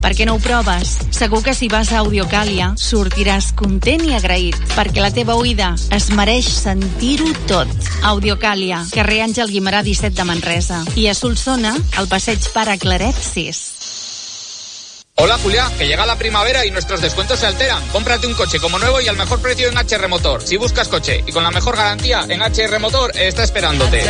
Per què no ho proves? Segur que si vas a Audiocàlia sortiràs content i agraït, perquè la teva oïda es mereix sentir-ho tot. Audiocàlia, carrer Àngel Guimerà 17 de Manresa. I a Solsona, al passeig Pare Claret 6. Hola Julia, que llega la primavera y nuestros descuentos se alteran. Cómprate un coche como nuevo y al mejor precio en HR Motor. Si buscas coche y con la mejor garantía, en HR Motor está esperándote.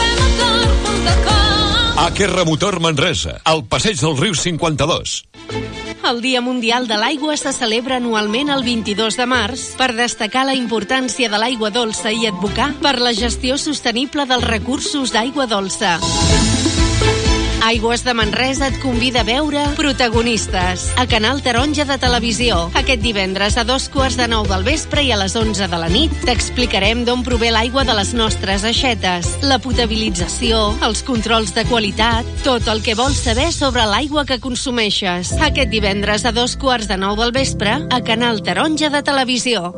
HR Motor Manresa, al passeig del riu 52. El Dia Mundial de l'Aigua se celebra anualment el 22 de març per destacar la importància de l'aigua dolça i advocar per la gestió sostenible dels recursos d'aigua dolça. Aigües de Manresa et convida a veure Protagonistes a Canal Taronja de Televisió. Aquest divendres a 8:45 del vespre i a les 11 de la nit t'explicarem d'on prové l'aigua de les nostres aixetes, la potabilització, els controls de qualitat, tot el que vols saber sobre l'aigua que consumeixes. Aquest divendres a 8:45 del vespre a Canal Taronja de Televisió.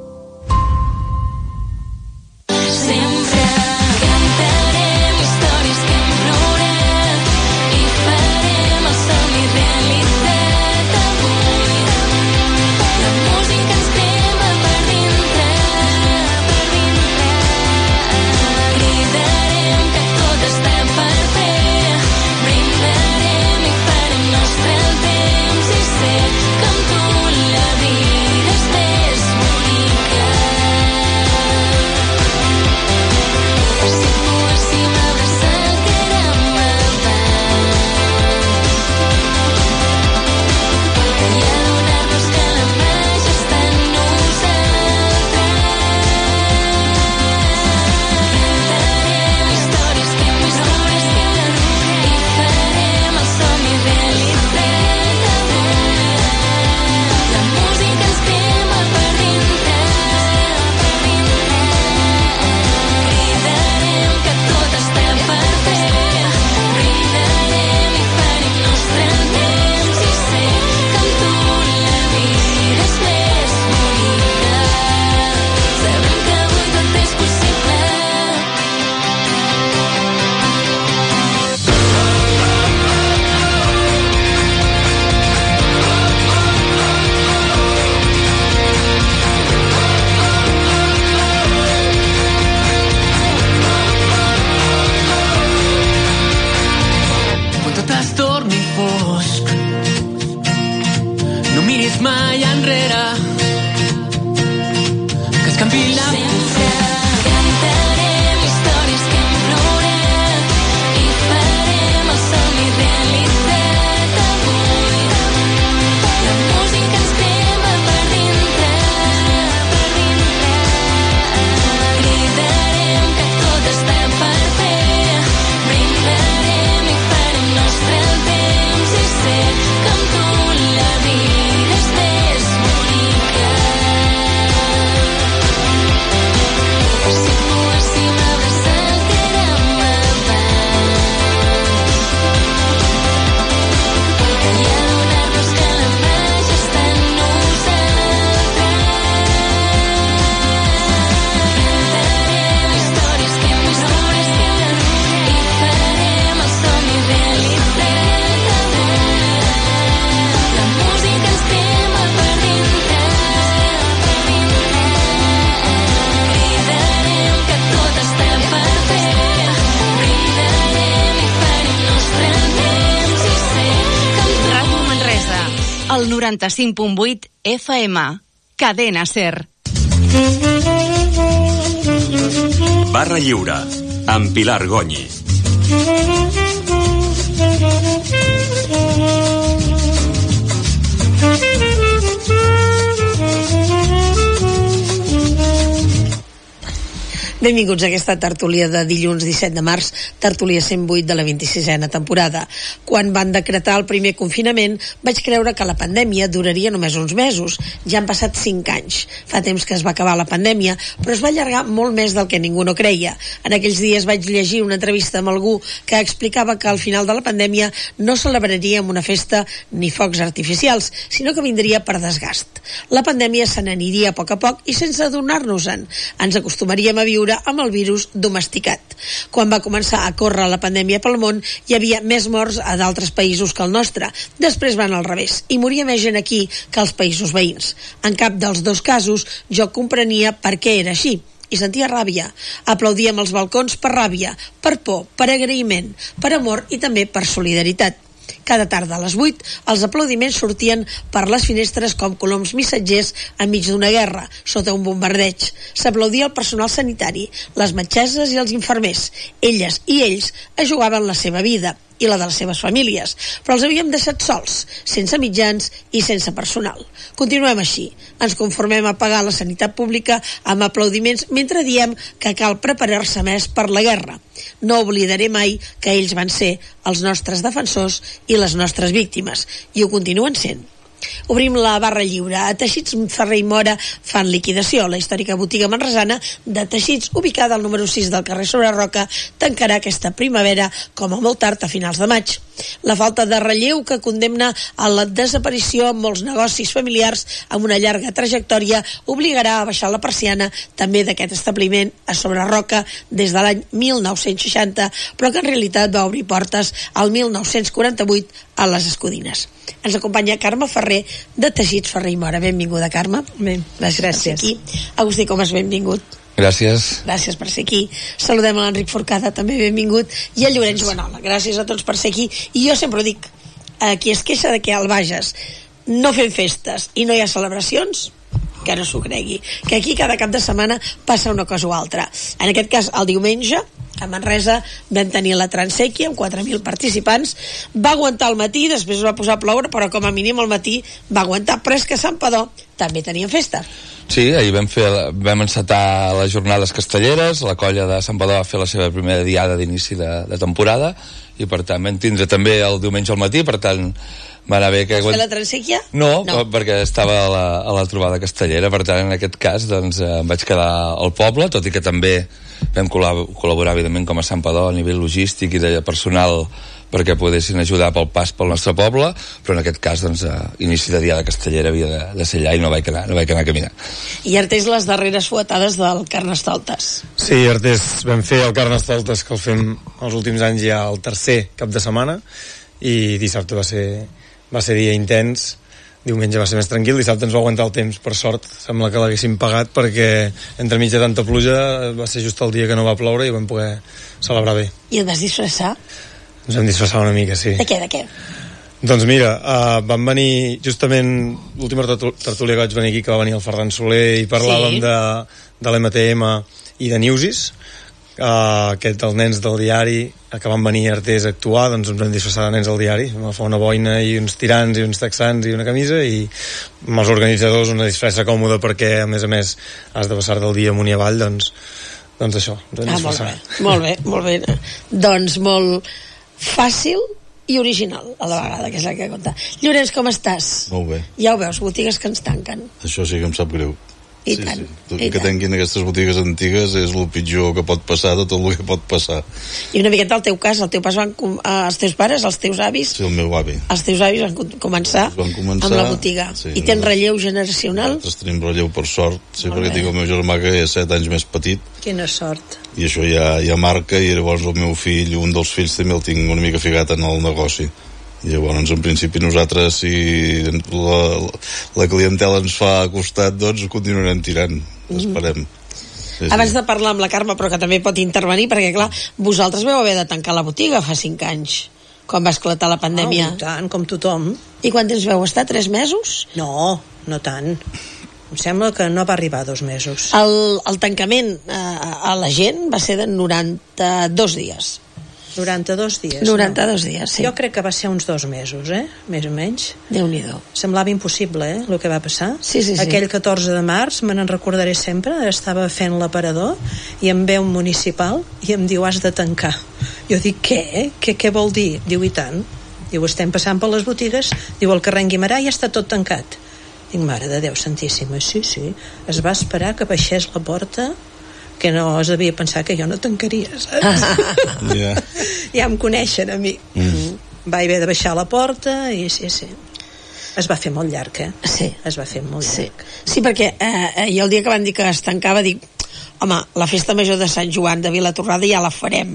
El 95.8 FM. Cadena Ser. Barra Lliure, amb Pilar Gonyi. Benvinguts a aquesta tertúlia de dilluns 17 de març, tertúlia 108 de la 26a temporada. Quan van decretar el primer confinament, vaig creure que la pandèmia duraria només uns mesos. Ja han passat 5 anys. Fa temps que es va acabar la pandèmia, però es va allargar molt més del que ningú no creia. En aquells dies vaig llegir una entrevista amb algú que explicava que al final de la pandèmia no celebraríem una festa ni focs artificials, sinó que vindria per desgast. La pandèmia se n'aniria a poc i sense adonar-nos-en. Ens acostumaríem a viure viure amb el virus domesticat. Quan va començar a córrer la pandèmia pel món, hi havia més morts a d'altres països que el nostre. Després van al revés, i moria més gent aquí que als països veïns. En cap dels dos casos jo comprenia per què era així, i sentia ràbia. Aplaudíem als balcons per ràbia, per por, per agraïment, per amor i també per solidaritat. Cada tarda a les 8, els aplaudiments sortien per les finestres com coloms missatgers enmig d'una guerra, sota un bombardeig. S'aplaudia el personal sanitari, les metgesses i els infermers. Elles i ells jugaven la seva vida i la de les seves famílies, però els havíem deixat sols, sense mitjans i sense personal. Continuem així. Ens conformem a pagar la sanitat pública amb aplaudiments mentre diem que cal preparar-se més per la guerra. No oblidaré mai que ells van ser els nostres defensors i les nostres víctimes, i ho continuen sent. Obrim la barra lliure. A Teixits Ferrer i Mora fan liquidació. La històrica botiga manresana de teixits, ubicada al número 6 del carrer Sobre Roca, tancarà aquesta primavera com a molt tard a finals de maig. La falta de relleu que condemna a la desaparició en molts negocis familiars amb una llarga trajectòria obligarà a baixar la persiana també d'aquest establiment a Sobre Roca des de l'any 1960, però que en realitat va obrir portes al 1948 a les Escudines. Ens acompanya Carme Ferrer de Teixits Ferrer i Mora. Benvinguda, Carme. Bé, gràcies. Per ser aquí. Agustí Comas, benvingut. Gràcies. Gràcies per ser aquí. Saludem a l'Enric Forcada, també benvingut, i a Llorenç Joanola. Gràcies a tots per ser aquí. I jo sempre ho dic, qui es queixa de que al Bages no fem festes i no hi ha celebracions, que no s'ho cregui, que aquí cada cap de setmana passa una cosa o altra. En aquest cas, el diumenge, a Manresa vam tenir la Transèquia amb 4.000 participants. Va aguantar al matí, després es va posar a ploure, però com a mínim al matí va aguantar. Però és que a Santpedor també tenien festa. Sí, ahir vam encetar les jornades castelleres, la colla de Santpedor va fer la seva primera diada d'inici de temporada, i per tant vam tindre també el diumenge al matí, per tant va anar bé que... Vas fer la Transèquia? No, perquè estava a la trobada castellera, per tant en aquest cas doncs, em vaig quedar al poble, tot i que també vam col·laborar evidentment com a Santpedor a nivell logístic i de personal perquè poguessin ajudar pel pas pel nostre poble, però en aquest cas doncs, inici de diada castellera havia de ser allà i no vaig anar a caminar. I Artés, les darreres fuetades del Carnestoltes. Sí, Artés, vam fer el Carnestoltes, que el fem els últims anys ja el tercer cap de setmana, i dissabte va ser dia intens. Diumenge va ser més tranquil, dissabte ens va aguantar el temps, per sort, sembla que l'haguéssim pagat, perquè entre mig de tanta pluja va ser just el dia que no va ploure i vam poder celebrar bé. I et vas disfressar? Ens vam disfressar una mica, sí. De què? Doncs mira, van venir justament l'última tertúlia que vaig venir aquí, que va venir el Ferran Soler, i parlàvem de l'MTM i de Newsis, aquest dels nens del diari, que van venir a Artés a actuar, doncs ens vam disfressar de nens del diari, vam fer una boina i uns tirants i uns texans i una camisa, i amb els organitzadors una disfressa còmoda, perquè a més has de passar del dia amunt i avall, doncs això, ens vam disfressar. Molt bé. Doncs molt fàcil i original a la vegada, que és el que compta. Llorenç, com estàs? Molt bé. Ja ho veus, botigues que ens tanquen. Això sí que em sap greu. I tant. Que tanquin aquestes botigues antigues és el pitjor que pot passar de tot el que pot passar. I una miqueta el teu cas, els teus pares, els teus avis... Sí, el meu avi. Els teus avis van començar amb la botiga. Sí, i tens relleu generacional? Nosaltres tenim relleu, per sort, sí, perquè tinc el meu germà que és 7 anys més petit. Quina sort. I això ja marca, i llavors el meu fill, un dels fills també el tinc una mica ficat en el negoci. I llavors en principi nosaltres, si la clientela ens fa costat, doncs continuarem tirant. Esperem. Sí. Abans de parlar amb la Carme, però que també pot intervenir, perquè clar, vosaltres vau haver de tancar la botiga fa 5 anys, quan va esclatar la pandèmia. I tant, com tothom. I quant temps vau estar? 3 mesos? No tant. Em sembla que no va arribar a 2 mesos. El tancament a la gent va ser de 92 dies. 92 dies. 92 dies, sí. Jo crec que va ser uns 2 mesos, més o menys. Déu-n'hi-do. Semblava impossible, el que va passar. Sí. Aquell 14 de març, me n'en recordaré sempre, estava fent l'aparador i em ve un municipal i em diu, has de tancar. Jo dic, què? Què vol dir? Diu, i tant. Diu, estem passant per les botigues. Diu, el carrer en Guimarà ja està tot tancat. Dic, mare de Déu santíssima, sí. Es va esperar que baixés la porta, que no es devia pensar que jo no tancaria, saps? Ja em coneixen a mi. Va haver de baixar la porta i sí. Es va fer molt llarg, Sí. Es va fer molt llarg. Sí, perquè jo el dia que van dir que es tancava dic, home, la festa major de Sant Joan de Vilatorrada ja la farem.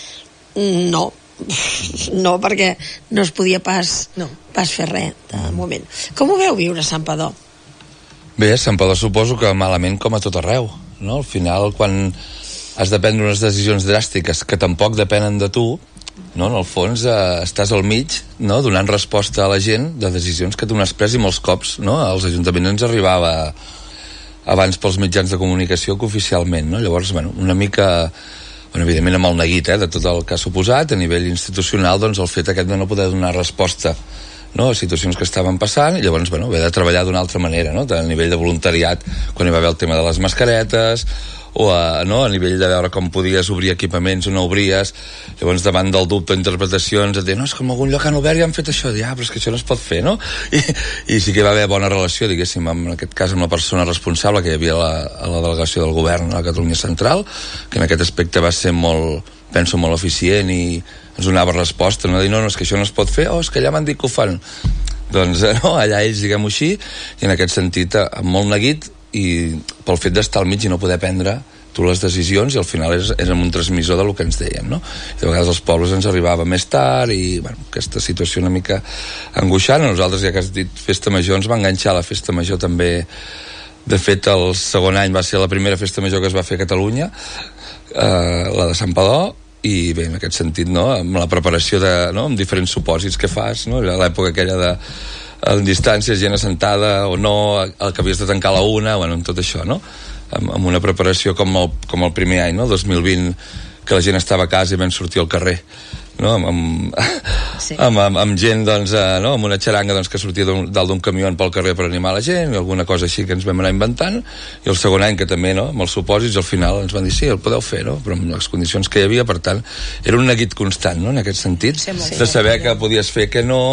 No, perquè no es podia pas fer res de moment. Com ho veu viure a Santpedor? Bé, a Santpedor suposo que malament com a tot arreu, no? Al final, quan has de prendre unes decisions dràstiques que tampoc depenen de tu, no? En el fons estàs al mig, no? Donant resposta a la gent de decisions que tu n'has pres, i molts cops, no? Als ajuntaments ens arribava abans pels mitjans de comunicació que oficialment, no? Llavors, una mica... evidentment amb el neguit de tot el que ha suposat a nivell institucional, doncs el fet aquest de no poder donar resposta, no, a situacions que estaven passant, i llavors haver de treballar d'una altra manera, no? A nivell de voluntariat, quan hi va haver el tema de les mascaretes, o a nivell de veure com podies obrir equipaments o no obries, llavors davant del dubte o interpretacions et deien, no, és que en algun lloc han obert i han fet això, però és que això no es pot fer, no? I sí que hi va haver bona relació, diguéssim, en aquest cas amb la persona responsable que hi havia a la delegació del govern a la Catalunya Central, que en aquest aspecte va ser molt eficient i ens donava resposta, no dir, no, és que això no es pot fer, és que allà m'han dit que ho fan. Doncs allà ells, diguem-ho així, i en aquest sentit molt neguit, i pel fet d'estar al mig i no poder prendre tu les decisions, i al final érem un transmissor del que ens deien, no? I de vegades als pobles ens arribava més tard, i aquesta situació una mica angoixant. A nosaltres, ja que has dit festa major, ens va enganxar la festa major també. De fet, el segon any va ser la primera festa major que es va fer a Catalunya, la de Santpedor, i bé, en aquest sentit, no? Amb la preparació amb diferents supòsits que fas, no? L'època aquella en distàncies, gent assentada o no, el que havies de tancar a la 1, amb tot això, no? Amb una preparació com el primer any, no? El 2020, que la gent estava a casa i vam sortir al carrer, no? Amb gent, doncs, no? Amb una xaranga, doncs, que sortia dalt d'un camió pel carrer per animar la gent, i alguna cosa així que ens vam anar inventant. I el segon any, que també, no? Amb els supòsits, al final ens van dir, sí, el podeu fer, no? Però amb les condicions que hi havia, per tant, era un neguit constant, no? En aquest sentit, de saber que podies fer, que no...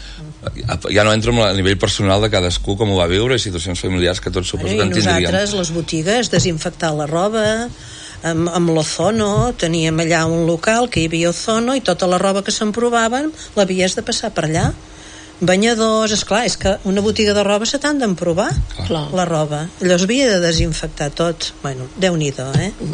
Ja no entro a nivell personal de cadascú com ho va viure, i situacions familiars que tots suposo que en tindríem. I nosaltres, les botigues, desinfectar la roba, amb l'ozono, teníem allà un local que hi havia ozono, i tota la roba que se'n provaven l'havies de passar per allà. Banyadors, esclar, és que una botiga de roba se t'han d'emprovar la roba, allò havia de desinfectar tot. Déu-n'hi-do,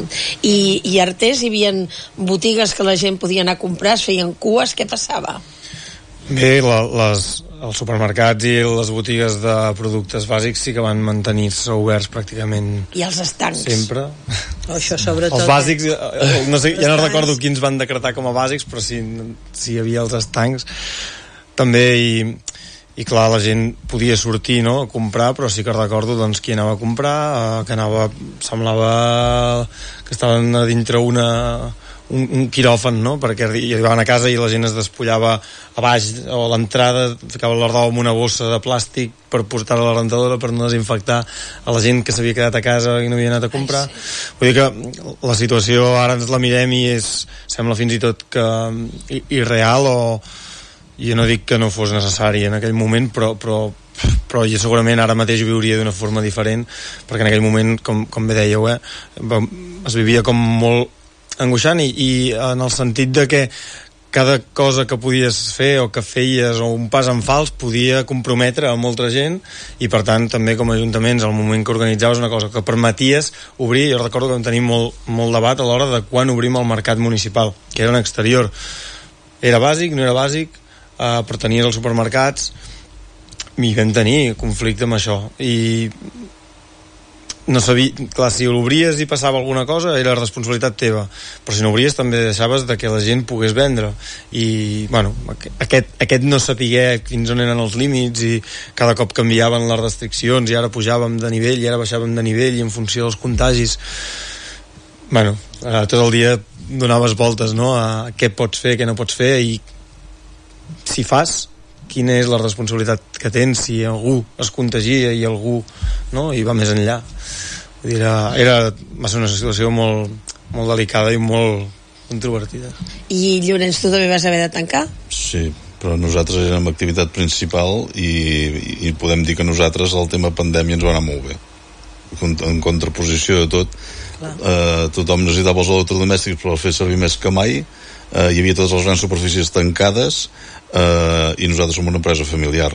I Artés, hi havia botigues que la gent podia anar a comprar, es feien cues, què passava? Bé, els supermercats i les botigues de productes bàsics sí que van mantenir-se oberts pràcticament. I els estancs? Sempre. Això sobretot. Els bàsics, no sé, ja no recordo quins van decretar com a bàsics, però sí hi havia els estancs també, i clar, la gent podia sortir, no?, a comprar, però sí que recordo, doncs, qui anava a comprar, que semblava que estaven a dintre un quiròfan, no?, perquè hi arribaven a casa i la gent es despullava a baix o a l'entrada, ficava la roba en una bossa de plàstic per portar-la a la rentadora per no desinfectar a la gent que s'havia quedat a casa i no havia anat a comprar. Vull dir que la situació ara ens la mirem i sembla fins i tot que irreal, jo no dic que no fos necessari en aquell moment, però jo segurament ara mateix ho viuria d'una forma diferent, perquè en aquell moment, com bé dèieu, es vivia com molt angoixant, i en el sentit de que cada cosa que podies fer o que feies, o un pas en fals, podia comprometre a molta gent, i per tant també com a ajuntaments, al moment que organitzaves una cosa que permeties obrir, jo recordo que vam tenir molt debat a l'hora de quan obrim el mercat municipal, que era en exterior. Era bàsic, no era bàsic, però tenies els supermercats, i vam tenir conflicte amb això, i no sabia, clar, si l'obries i passava alguna cosa era responsabilitat teva, però si no obries també deixaves de que la gent pogués vendre, i bueno, aquest no saber fins on eren els límits, i cada cop canviaven les restriccions, i ara pujàvem de nivell i ara baixàvem de nivell, i en funció dels contagis, bueno, tot el dia donaves voltes, no?, a què pots fer, què no pots fer, i si fas, quina és la responsabilitat que tens si algú es contagia i algú, no?, i va més enllà. Vull dir, va ser una situació molt, molt delicada i molt controvertida. I Llorenç, tu també vas haver de tancar? Sí, però nosaltres érem activitat principal, i podem dir que nosaltres el tema pandèmia ens va anar molt bé, en contraposició de tot. Tothom necessitava els electrodomèstics per fer servir més que mai, hi havia totes les grans superfícies tancades, i nosaltres som una empresa familiar,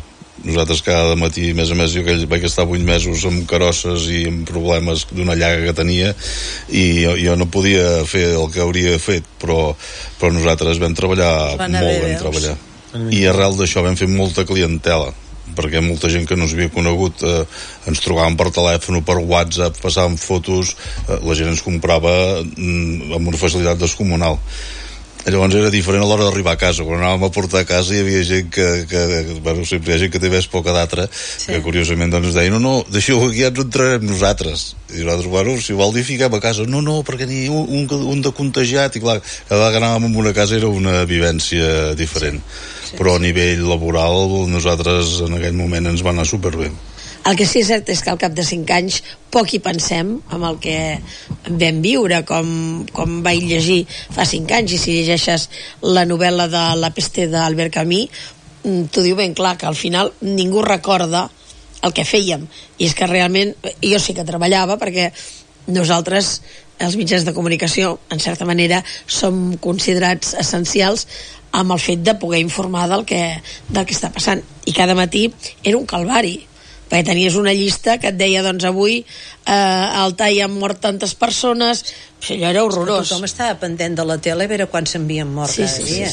Nosaltres cada matí, a més, jo vaig estar 8 mesos amb carosses i amb problemes d'una llaga que tenia, i jo no podia fer el que hauria fet, però nosaltres vam treballar molt, i arrel d'això vam fer molta clientela, perquè molta gent que no ens havia conegut ens trobaven per telèfon o per WhatsApp, passàvem fotos, la gent ens comprava amb una facilitat descomunal. Llavors era diferent a l'hora d'arribar a casa. Quan anàvem a portar a casa hi havia gent bueno, sempre hi ha gent que té més por que d'altra, que curiosament doncs deia, no, deixeu aquí, ja ens entrarem nosaltres. I nosaltres, bueno, si vol dir fiquem a casa. No, perquè n'hi ha un de contagiat, i clar, cada vegada que anàvem a una casa era una vivència diferent. Però a nivell laboral nosaltres en aquell moment ens va anar superbé. El que sí és cert és que al cap de 5 anys poc hi pensem amb el que vam viure, com vaig llegir fa 5 anys, i si llegeixes la novel·la de La peste d'Albert Camus, t'ho diu ben clar, que al final ningú recorda el que fèiem, i és que realment jo sí que treballava, perquè nosaltres, els mitjans de comunicació, en certa manera som considerats essencials amb el fet de poder informar del que està passant, i cada matí era un calvari, perquè tenies una llista que et deia, doncs avui al TAI han mort tantes persones, allò era horrorós. Tothom estava pendent de la tele a veure quan s'envien mort cada dia.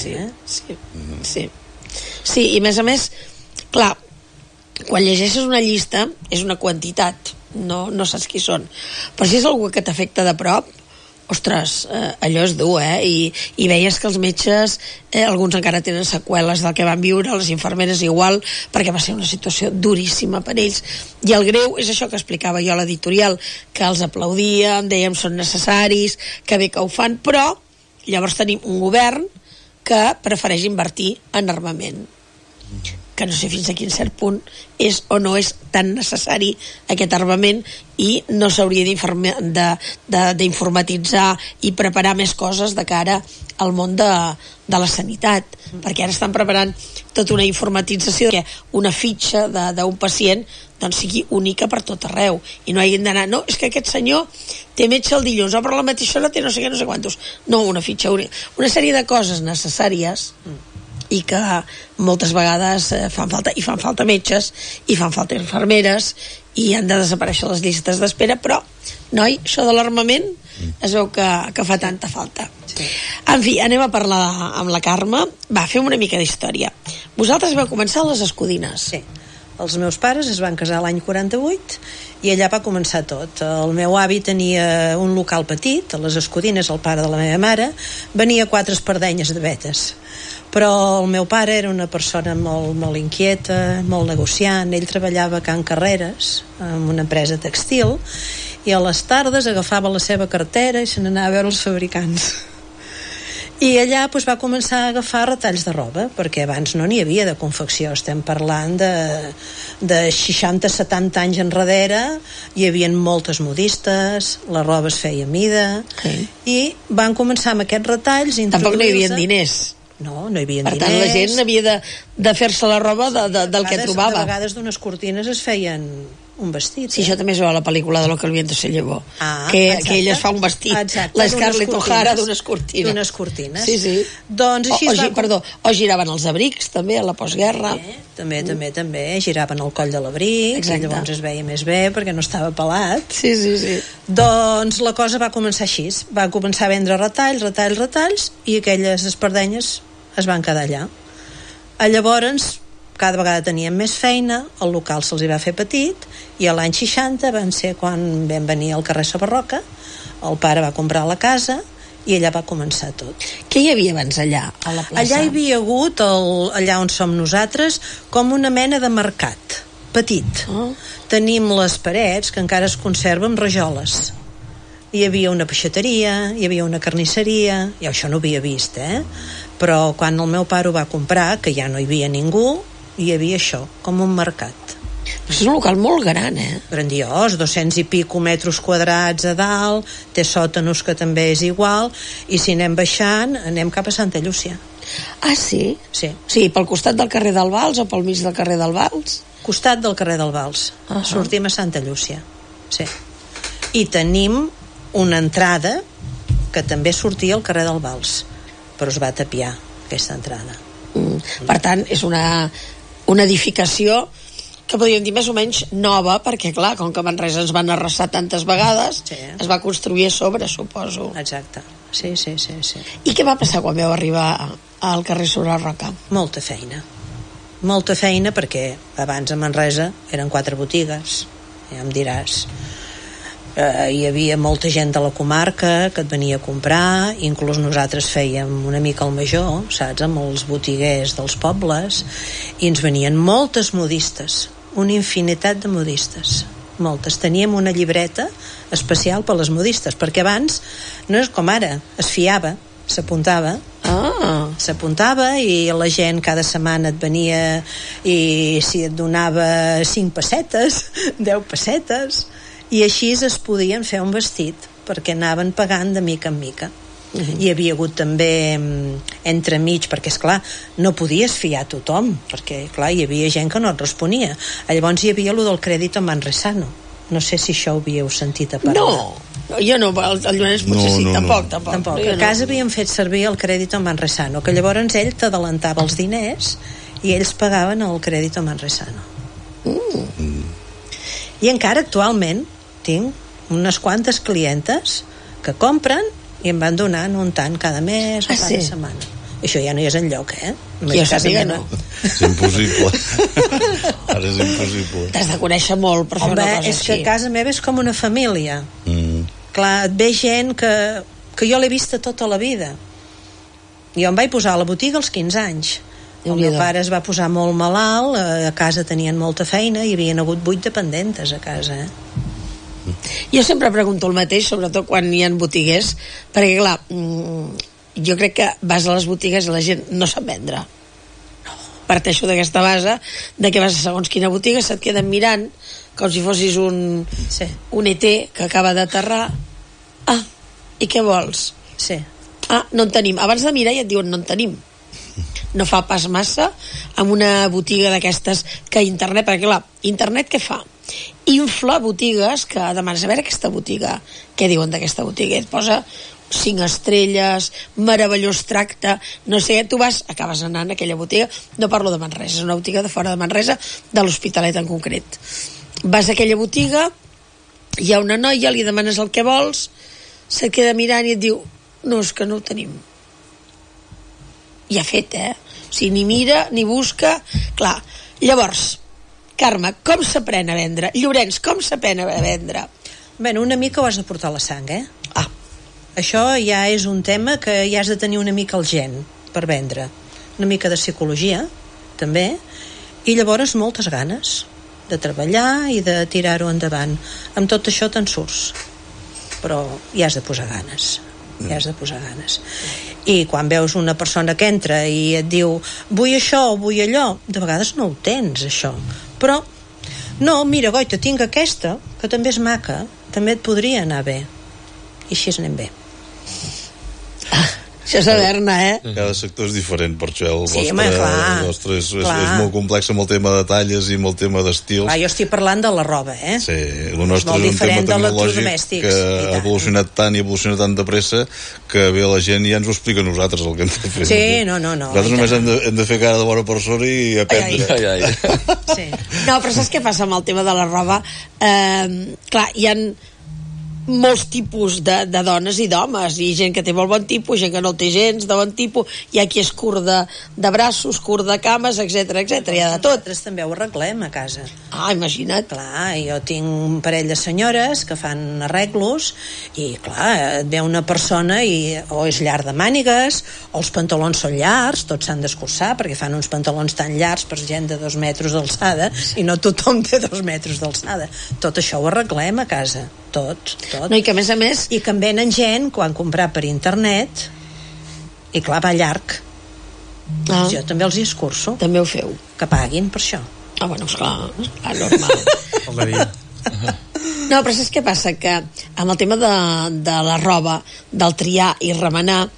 Sí, i a més, clar, quan llegeixes una llista és una quantitat, no saps qui són, però si és algú que t'afecta de prop, ostres, allò és dur, i veies que els metges, alguns encara tenen seqüeles del que van viure, les infermeres igual, perquè va ser una situació duríssima per ells, i el greu és això que explicava jo a l'editorial, que els aplaudíem, dèiem són necessaris, que bé que ho fan, però llavors tenim un govern que prefereix invertir en armament, que no sé fins a quin cert punt és o no és tan necessari aquest armament, i no s'hauria d'informatitzar i preparar més coses de cara al món de la sanitat, perquè ara estan preparant tota una informatització que una fitxa d'un pacient doncs sigui única per tot arreu, i no hagin d'anar, no, és que aquest senyor té metge el dilluns, però la mateixa hora té no sé què, no sé quantos, no, una fitxa única, una sèrie de coses necessàries i que moltes vegades fan falta metges, i fan falta infermeres, i han de desaparèixer les llistes d'espera, però noi, això de l'armament es veu que fa tanta falta. En fi, anem a parlar amb la Carme. Va, fem una mica d'història. Vosaltres vau començar a les Escudines. Sí, els meus pares es van casar l'any 48 i allà va començar tot. El meu avi tenia un local petit a les Escudines, el pare de la meva mare venia 4 espardenyes de vetes, però el meu pare era una persona molt inquieta, molt negociant. Ell treballava a Can Carreres en una empresa textil, i a les tardes agafava la seva cartera i se n'anava a veure els fabricants, i allà va començar a agafar retalls de roba, perquè abans no n'hi havia de confecció. Estem parlant de 60-70 anys enrere, hi havia moltes modistes, la roba es feia a mida, i van començar amb aquests retalls. Tampoc no hi havia diners. No hi havia diners. Per tant, la gent havia de fer-se la roba del que trobava. De vegades d'unes cortines es feien un vestit. Sí, això també es veu a la pel·lícula de Lo que el viento se llevó, que ella es fa un vestit, la Scarlett O'Hara d'unes cortines. D'unes cortines. Sí. Doncs així o giraven els abrics també a la postguerra. També giraven el coll de l'abric, i llavors es veia més bé perquè no estava pelat. Sí. Doncs la cosa va començar així, va començar a vendre retalls, i aquelles espardenyes es van quedar allà. Llavors cada vegada tenien més feina, el local se'ls va fer petit, i a l'any 60 van ser quan vam venir al carrer Sabarroca, el pare va comprar la casa i allà va començar tot. Què hi havia abans allà, a la plaça? Allà hi havia hagut, allà on som nosaltres, com una mena de mercat petit. Tenim les parets que encara es conserven rajoles. Hi havia una peixateria, hi havia una carnisseria, i això no ho havia vist, però quan el meu pare ho va comprar, que ja no hi havia ningú, hi havia això, com un mercat. És un local molt gran, Grandiós, 200 i pico metres quadrats a dalt, té sòtanos que també és igual, i si anem baixant, anem cap a Santa Llúcia. Ah, sí? Sí. Sí, pel costat del carrer del Vals o pel mig del carrer del Vals? Costat del carrer del Vals. Sortim a Santa Llúcia. Sí. I tenim una entrada que també sortia al carrer del Vals, però es va tapiar aquesta entrada. Per tant, és una edificació que podríem dir més o menys nova, perquè clar, com que Manresa ens van arrasar tantes vegades, es va construir a sobre, suposo. Exacte, sí. I què va passar quan vau arribar al carrer Sobre la Roca? Molta feina, perquè abans a Manresa eren 4 botigues, ja em diràs. Hi havia molta gent de la comarca que et venia a comprar, inclús nosaltres fèiem una mica el major, saps, amb els botiguers dels pobles, i ens venien moltes modistes, una infinitat de modistes, moltes. Teníem una llibreta especial per les modistes, perquè abans no és com ara, es fiava, s'apuntava i la gent cada setmana et venia i si et donava 5 pessetes 10 pessetes i així es podien fer un vestit perquè anaven pagant de mica en mica. Hi havia hagut també entremig, perquè esclar no podies fiar a tothom, perquè clar, hi havia gent que no et responia. Llavors hi havia allò del crèdit manresano, no sé si això ho havíeu sentit a parlar. Jo no, el Llorenç potser sí, tampoc. A casa havíem fet servir el crèdit manresano, que llavors ell t'adelantava els diners i ells pagaven el crèdit manresano. I encara actualment tinc unes quantes clientes que compren i em van donant un tant cada mes o cada setmana. Això ja no hi és enlloc, Jo sàpiga no. És impossible. Ara és impossible. T'has de conèixer molt per fer una cosa així. És que a casa meva és com una família. Clar, et ve gent que jo l'he vista tota la vida. Jo em vaig posar a la botiga als 15 anys. El meu pare es va posar molt malalt, a casa tenien molta feina, hi havien hagut 8 dependentes a casa, Jo sempre pregunto el mateix, sobretot quan hi ha botiguers, perquè clar, jo crec que vas a les botigues i la gent no sap vendre. Parteixo d'aquesta base de que vas a segons quina botiga, se't queden mirant com si fossis un ET que acaba d'aterrar. I què vols? No en tenim. Abans de mirar ja et diuen no en tenim. No fa pas massa amb una botiga d'aquestes que internet, perquè clar, internet què fa? Infla botigues que demanes a veure aquesta botiga, què diuen d'aquesta botiga, et posa 5 estrelles, meravellós tracte, no sé, tu vas, acabes anant a aquella botiga, no parlo de Manresa, és una botiga de fora de Manresa, de l'Hospitalet en concret. Vas a aquella botiga, hi ha una noia, li demanes el que vols, se't queda mirant i et diu no, és que no ho tenim. Ja fet, o sigui, ni mira, ni busca, clar. Llavors, Carme, com s'aprèn a vendre? Llorenç, com s'aprèn a vendre? Bé, una mica ho has de portar a la sang, Això ja és un tema que ja has de tenir una mica el gen per vendre. Una mica de psicologia, també, i llavors moltes ganes de treballar i de tirar-ho endavant. Amb tot això te'n surts, però hi has de posar ganes. I quan veus una persona que entra i et diu vull això o vull allò, de vegades no ho tens, això. Però, no, mira, Goita, tinc aquesta, que també és maca, també et podria anar bé. I així anem bé. Això és Saberna, Cada sector és diferent, per això el vostre és molt complex amb el tema de talles i amb el tema d'estils. Jo estic parlant de la roba, Sí, el nostre és un tema tecnològic que ha evolucionat tant i ha evolucionat tant de pressa que ve la gent i ja ens ho explica a nosaltres el que hem de fer. Sí, no. Nosaltres només hem de fer cara de bona persona i aprendre. No, però saps què passa amb el tema de la roba? Clar, hi ha molts tipus de dones i d'homes, i gent que té molt bon tipus, gent que no té gens de bon tipus, hi ha qui és curt de braços, curt de cames, etc, hi ha de tot. Nosaltres també ho arreglem a casa. Imagina't. Clar, jo tinc un parell de senyores que fan arreglos i clar, et ve una persona i o és llarg de mànigues o els pantalons són llargs, tots s'han d'escurçar perquè fan uns pantalons tan llargs per gent de 2 metres d'alçada i no tothom té 2 metres d'alçada. Tot això ho arreglem a casa, tot. No, i que a més i que en venen gent quan comprar per internet i clar, va llarg. Jo també els hi escurço. També ho feu. Que paguin per això. Bueno, esclar, normal. No, però saps què passa? Que amb el tema de la roba, del triar i remenar,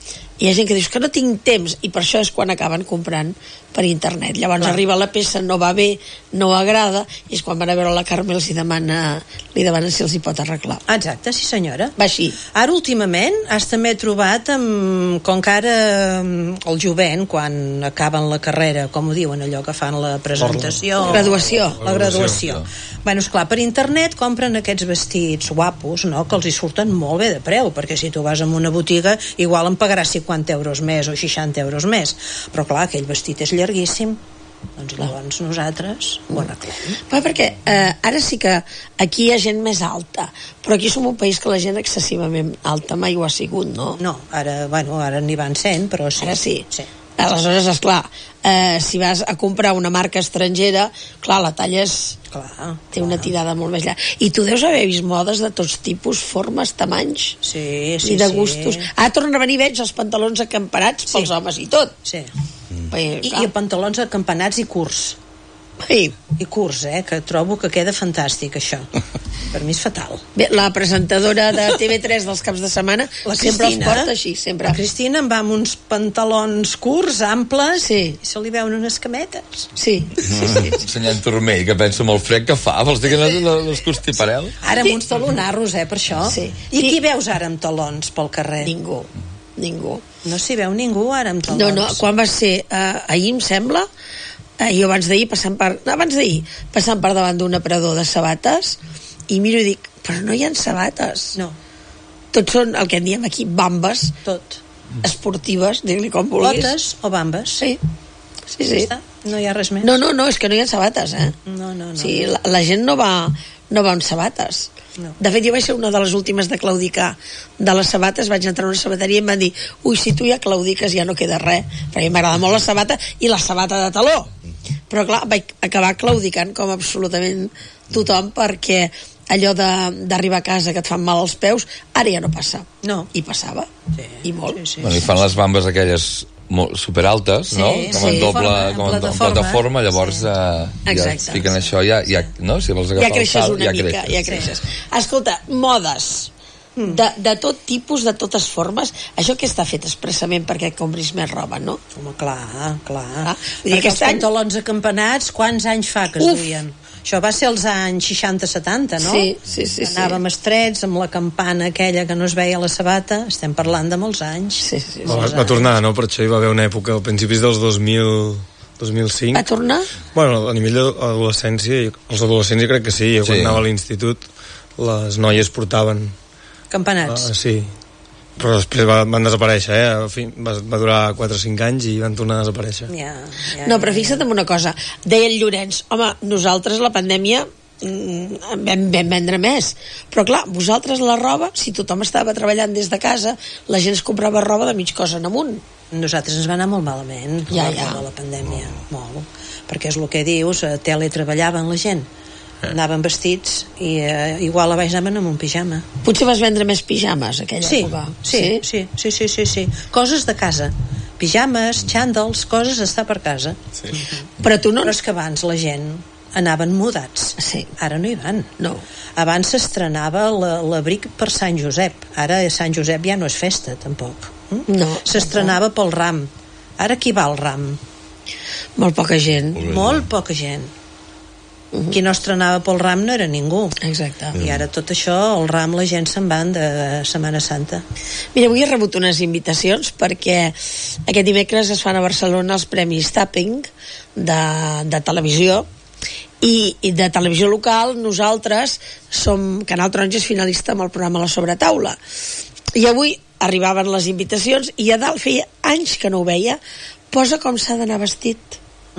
hi ha gent que dius que no tinc temps, i per això és quan acaben comprant per internet. Llavors arriba la peça, no va bé, no agrada, i és quan van a veure la Carme i li demanen si els hi pot arreglar. Exacte, sí senyora. Va així. Ara últimament també he trobat com que ara el jovent, quan acaben la carrera, com ho diuen allò que fan la presentació, La graduació. Bueno, esclar, per internet compren aquests vestits guapos, no?, que els hi surten molt bé de preu, perquè si tu vas a una botiga igual em pagaràs 50 euros més o 60 euros més, però clar, aquell vestit és llarguíssim, doncs llavors nosaltres ho arreglem. Perquè ara sí que aquí hi ha gent més alta, però aquí som un país que la gent excessivament alta mai ho ha sigut, no? No, ara n'hi van sent, però sí. Ara sí. Aleshores, esclar, si vas a comprar una marca estrangera, clar, la talla té una tirada molt més llarga. I tu deus haver vist modes de tots tipus, formes, tamanys, i de gustos. Ara tornen a venir, veig, els pantalons acampanats pels homes i tot. Sí. I pantalons acampanats i curts. I curts, que trobo que queda fantàstic, això. Per mi és fatal. Bé, la presentadora de TV3 dels caps de setmana sempre els porta així, sempre. La Cristina em va amb uns pantalons curts, amples, i se li veuen unes cametes. Sí. Ensenyant turmell, que penso molt fred que fa. Vols dir que no es constipareu? Ara amb uns talonarros, per això. I qui veus ara amb talons pel carrer? Ningú. No s'hi veu ningú ara amb talons. No, quan va ser ahir, em sembla, jo abans d'ahir passant per davant d'un aparador de sabates, i miro i dic, però no hi ha sabates. No. Tots són el que en diem aquí bambes. Tot. Esportives, digue-li com vulguis. Botes o bambes. Sí. No hi ha res més. No, és que no hi ha sabates, No. Sí, la gent no va amb sabates. No. De fet, jo vaig ser una de les últimes de claudicar de les sabates, vaig entrar a una sabateria i em van dir, ui, si tu ja claudiques ja no queda res, perquè m'agrada molt la sabata i la sabata de taló. Però clar, vaig acabar claudicant com absolutament tothom, perquè allò d'arribar a casa que et fan mal als peus, ara ja no passa. No. I passava. I molt. Bueno, i fan les bambes aquelles superaltes, no? Com en plataforma, llavors ja et fiquen això, no? Si vols agafar el salt, ja creixes. Escolta, modes de tot tipus, de totes formes, això que està fet expressament perquè compris més roba, no? Home, clar. Perquè els pantalons acampanats, quants anys fa que es duien? Això va ser als anys 60-70, no? Sí. Anàvem estrets amb la campana aquella que no es veia a la sabata. Estem parlant de molts anys. Sí. Va tornar, no? Per això hi va haver una època al principis dels 2005. Va tornar? Bueno, a nivell d'adolescència, els adolescents crec que sí. Quan anava a l'institut, les noies portaven campanats. Sí. Però després van desaparèixer, va durar 4 o 5 anys i van tornar a desaparèixer. No, però fixa't en una cosa, deia el Llorenç, home, nosaltres la pandèmia vam vendre més, però clar, vosaltres la roba, si tothom estava treballant des de casa, la gent es comprava roba de mig cos en amunt. Nosaltres ens va anar molt malament a la pandèmia, molt, perquè és el que dius, teletreballaven la gent, anaven vestits i igual a baix anaven amb un pijama. Potser vas vendre més pijames aquella època. Sí. Coses de casa, pijames, xàndals, coses d'estar per casa. Però tu no... Però és que abans la gent anaven mudats. Ara no hi van. No. Abans s'estrenava l'abric per Sant Josep. Ara Sant Josep ja no és festa, tampoc. No. S'estrenava pel ram. Ara qui va al ram? Molt poca gent. Molt poca gent. Qui no estrenava pel ram no era ningú. Exacte. I ara tot això, el ram, la gent se'n van de Setmana Santa. Mira, avui he rebut unes invitacions perquè aquest dimecres es fan a Barcelona els Premis Tapping de televisió, i de televisió local nosaltres som Canal Taronja, és finalista amb el programa La Sobretaula, i avui arribaven les invitacions i a dalt feia anys que no ho veia, posa com s'ha d'anar vestit.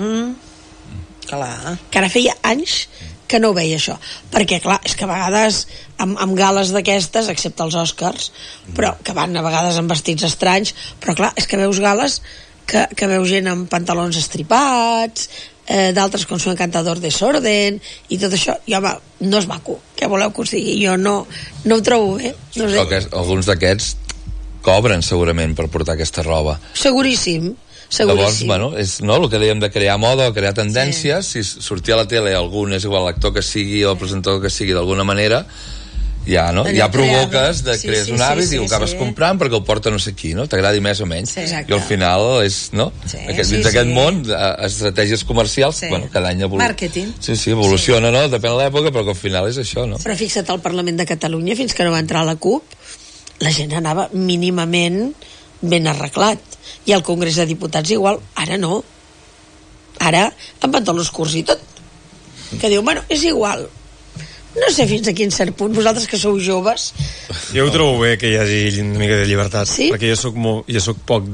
Clar. Que ara feia anys que no ho veia això, perquè clar, és que a vegades amb gales d'aquestes, excepte els Oscars, però que van a vegades amb vestits estranys, però clar, és que veus gales que veus gent amb pantalons estripats, d'altres com són Encantador Desorden i tot això, i home, no és maco, què voleu que us digui? Jo no ho trobo bé, no sé. Alguns d'aquests cobren segurament per portar aquesta roba. Seguríssim. Llavors, bueno, és el que dèiem de crear moda o crear tendències. Si sortir a la tele algun, és igual l'actor que sigui o el presentador que sigui d'alguna manera, ja, no? Ja provoques, crees un hàbit i ho acabes sí. comprant perquè el porta no sé qui, no? T'agradi més o menys. Sí, i al final és, no? Dins d'aquest món, estratègies comercials, bueno, cada any Màrqueting. Sí, evoluciona, no? Depèn de l'època, però que al final és això, no? Però fixa't, al Parlament de Catalunya, fins que no va entrar la CUP, la gent anava mínimament ben arreglat. I al Congrés de Diputats igual, ara no. Ara, amb pantalons curts i tot. Que diu, bueno, és igual. No sé fins a quin cert punt, vosaltres que sou joves... Jo ho trobo bé que hi hagi una mica de llibertat, sí? Perquè jo soc poc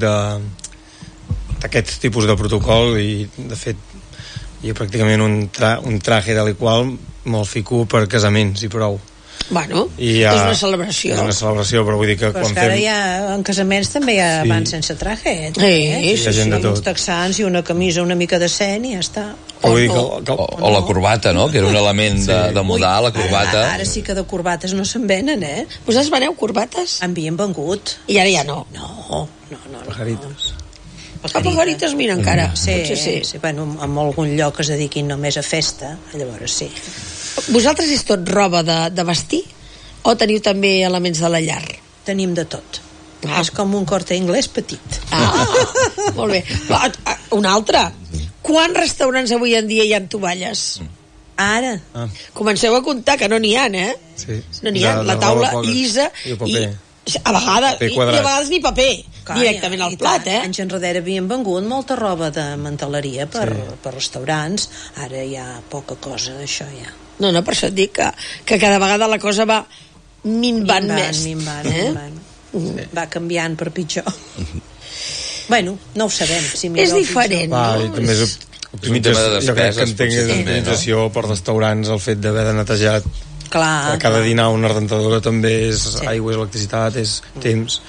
d'aquest tipus de protocol i, de fet, jo pràcticament un traje tal i qual me'l fico per casaments i prou. Bueno, és una celebració. És una celebració, però vull dir que però quan que ara en casaments també hi ha van sense traje, sí, uns texans i una camisa una mica decent i ja està. O la corbata, no? Que era un element de mudar, la corbata. Ara sí que de corbates no se'n venen, Vosaltres veneu corbates? En havíem vengut. I ara ja no? No. Pajarites. Pajarites, mira, encara. Sí. Bueno, en algun lloc es dediquin només a festa, llavors sí. Vosaltres és tot roba de vestir o teniu també elements de la llar? Tenim de tot. És com un Corte Inglés petit. Molt bé. Un altre. Quants restaurants avui en dia hi ha tovalles? Ara. Comenceu a comptar, que no n'hi ha, Sí. No n'hi ha. La taula llisa i a vegades ni paper. Directament al plat, Anys enrere havien vengut molta roba de manteleria per restaurants. Ara hi ha poca cosa d'això, ja. No, per això et dic que cada vegada la cosa va minvant més. Minvant. Va canviant per pitjor. Bueno, no ho sabem. És diferent, no? I també és optimització, jo crec que entenc optimització per restaurants, el fet d'haver de netejar cada dinar una rentadora també és aigua, és electricitat, és temps.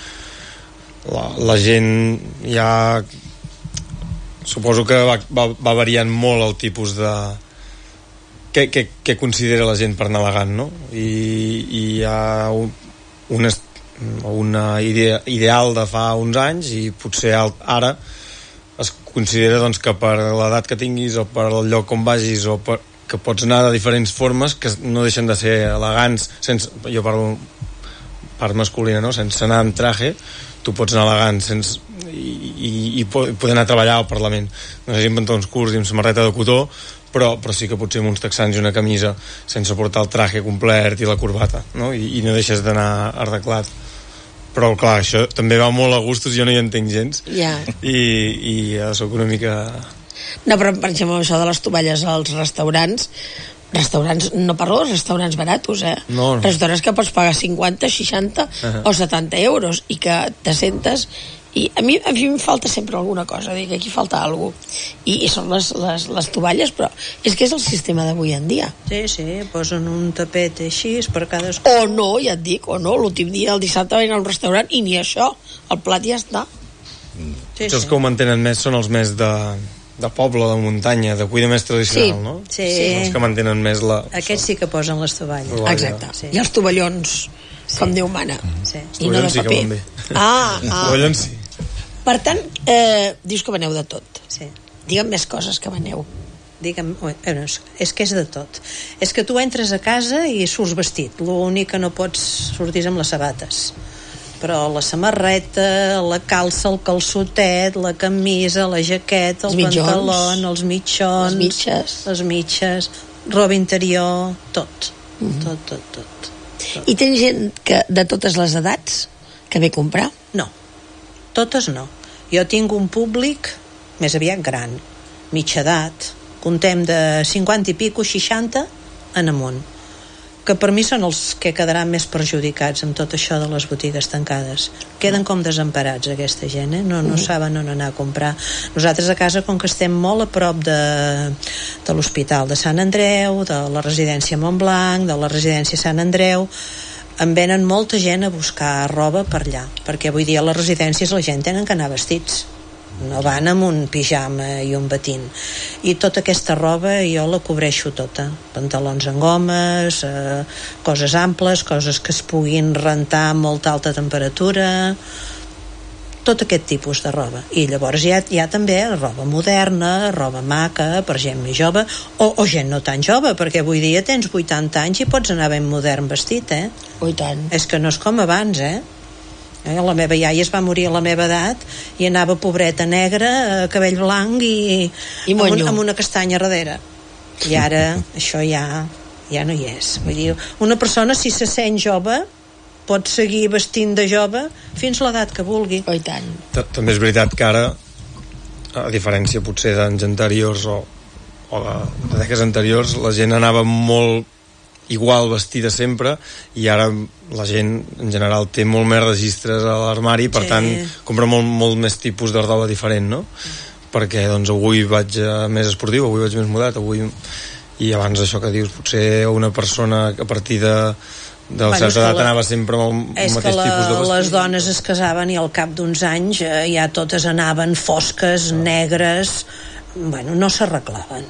La gent ja suposo que va variant molt el tipus de què considera la gent per anar elegant, no? I hi ha una idea ideal de fa uns anys i potser ara es considera doncs, que per l'edat que tinguis o per el lloc on vagis o que pots anar de diferents formes que no deixen de ser elegants jo parlo part masculina, no? Sense anar amb traje tu pots anar elegant i poder anar a treballar al Parlament, no sé si amb pantalons curts i amb samarreta de cotó, però sí que potser amb uns texans i una camisa sense portar el traje complet i la corbata, no? I no deixes d'anar arreglat. Però clar, això també va molt a gustos, jo no hi entenc gens i sóc una mica... No, però per exemple això de les tovalles als restaurants, no parlo dels restaurants baratos, No. Restaurants que pots pagar 50, 60 o 70 euros i que te sentes... I a mi em falta sempre alguna cosa, dic, aquí falta alguna cosa. I són les tovalles, però és que és el sistema d'avui en dia. Sí, posen un tapet així per cadascú. O no, ja et dic, l'últim dia, el dissabte, vaig anar al restaurant i ni això, el plat ja està. Els que ho mantenen més són els més de poble, de muntanya, de cuina més tradicional, no? Sí. Els que mantenen més Aquests sí que posen les tovalles. Exacte. Sí. I els tovallons, com Déu mana. Sí. I no de paper. Sí tovallons sí. Per tant, dius que veneu de tot. Sí. Digue'm més coses que veneu. És que és de tot. És que tu entres a casa i surts vestit. L'únic que no pots sortir amb les sabates. Però la samarreta, la calça, el calçotet, la camisa, la jaqueta, el pantaló, els mitjons, les mitges, roba interior, tot. Tot. I tens gent de totes les edats que ve a comprar? No. Totes no. Jo tinc un públic més aviat gran, mitja edat, contem de 50 i pico, 60 en amunt, que per mi són els que quedaran més perjudicats amb tot això de les botigues tancades. Queden com desemparats aquesta gent, no saben on anar a comprar. Nosaltres a casa, com que estem molt a prop de l'Hospital de Sant Andreu, de la residència Montblanc, de la residència Sant Andreu, em venen molta gent a buscar roba per allà, perquè avui dia a les residències la gent tenen que anar vestits, no van amb un pijama i un batín, i tota aquesta roba jo la cobreixo tota, pantalons en gomes, coses amples, coses que es puguin rentar a molta alta temperatura, tot aquest tipus de roba. I llavors hi ha també roba moderna, roba maca per gent més jove o gent no tan jove, perquè avui dia tens 80 anys i pots anar ben modern vestit, Oh, i tant. És que no és com abans, la meva iaia es va morir a la meva edat i anava pobreta negra, cabell blanc i amb una castanya darrere. I ara això ja no hi és. Vull dir, una persona, si se sent jove, pot seguir vestint de jove fins a l'edat que vulgui. Oh, i tant. També és veritat que ara, a diferència potser d'anys anteriors o de dècades anteriors, la gent anava molt igual vestida sempre, i ara la gent en general té molt més registres a l'armari, per tant compra molt més tipus de roba diferent, no? Perquè doncs avui vaig més esportiu, avui vaig més modat, i abans això que dius, potser una persona a partir de certa edat anava sempre amb el mateix tipus de vestit. Les dones es casaven i al cap d'uns anys ja totes anaven fosques, negres, no s'arreglaven.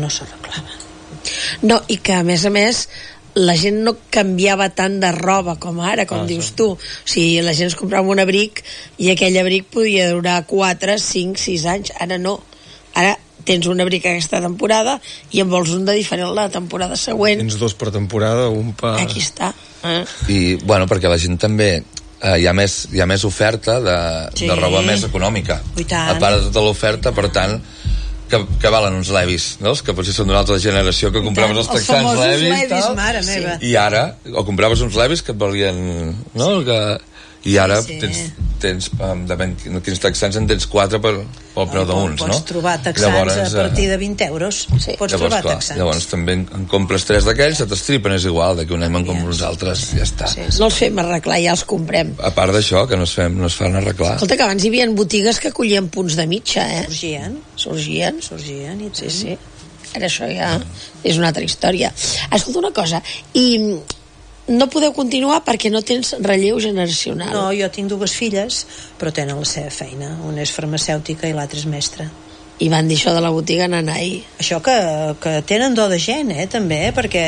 No, i que a més la gent no canviava tant de roba com ara, com dius tu. O sigui, la gent es comprava un abric i aquell abric podia durar 4, 5, 6 anys. Ara no. Ara tens un abric aquesta temporada i en vols un de diferent la temporada següent. Tens 2 per temporada, un per... Aquí està. I, perquè la gent també hi ha més oferta de roba més econòmica. A part de tota l'oferta, per tant, que valen uns Levis, no? Els que potser són d'una altra generació, que compraves els texans Levis, mare meva. I ara, o compraves uns Levis que et valien, no? I ara tens quins texans en tens 4 pel preu d'uns, no? Pots trobar texans a partir de 20 euros. Pots trobar texans. Llavors també en compres 3 d'aquells, se t'estripen, és igual, d'aquí un any en compro uns altres, ja està. No els fem arreglar, ja els comprem. A part d'això, que no es fan arreglar. Escolta, que abans hi havia botigues que collien punts de mitja, Sorgien, i tant. Sí. Ara això ja és una altra història. Escolta una cosa, i no podeu continuar perquè no tens relleu generacional? No, jo tinc 2 filles, però tenen la seva feina. Una és farmacèutica i l'altra és mestra. I van dir això de la botiga Nanai? Això que tenen do de gent, també, perquè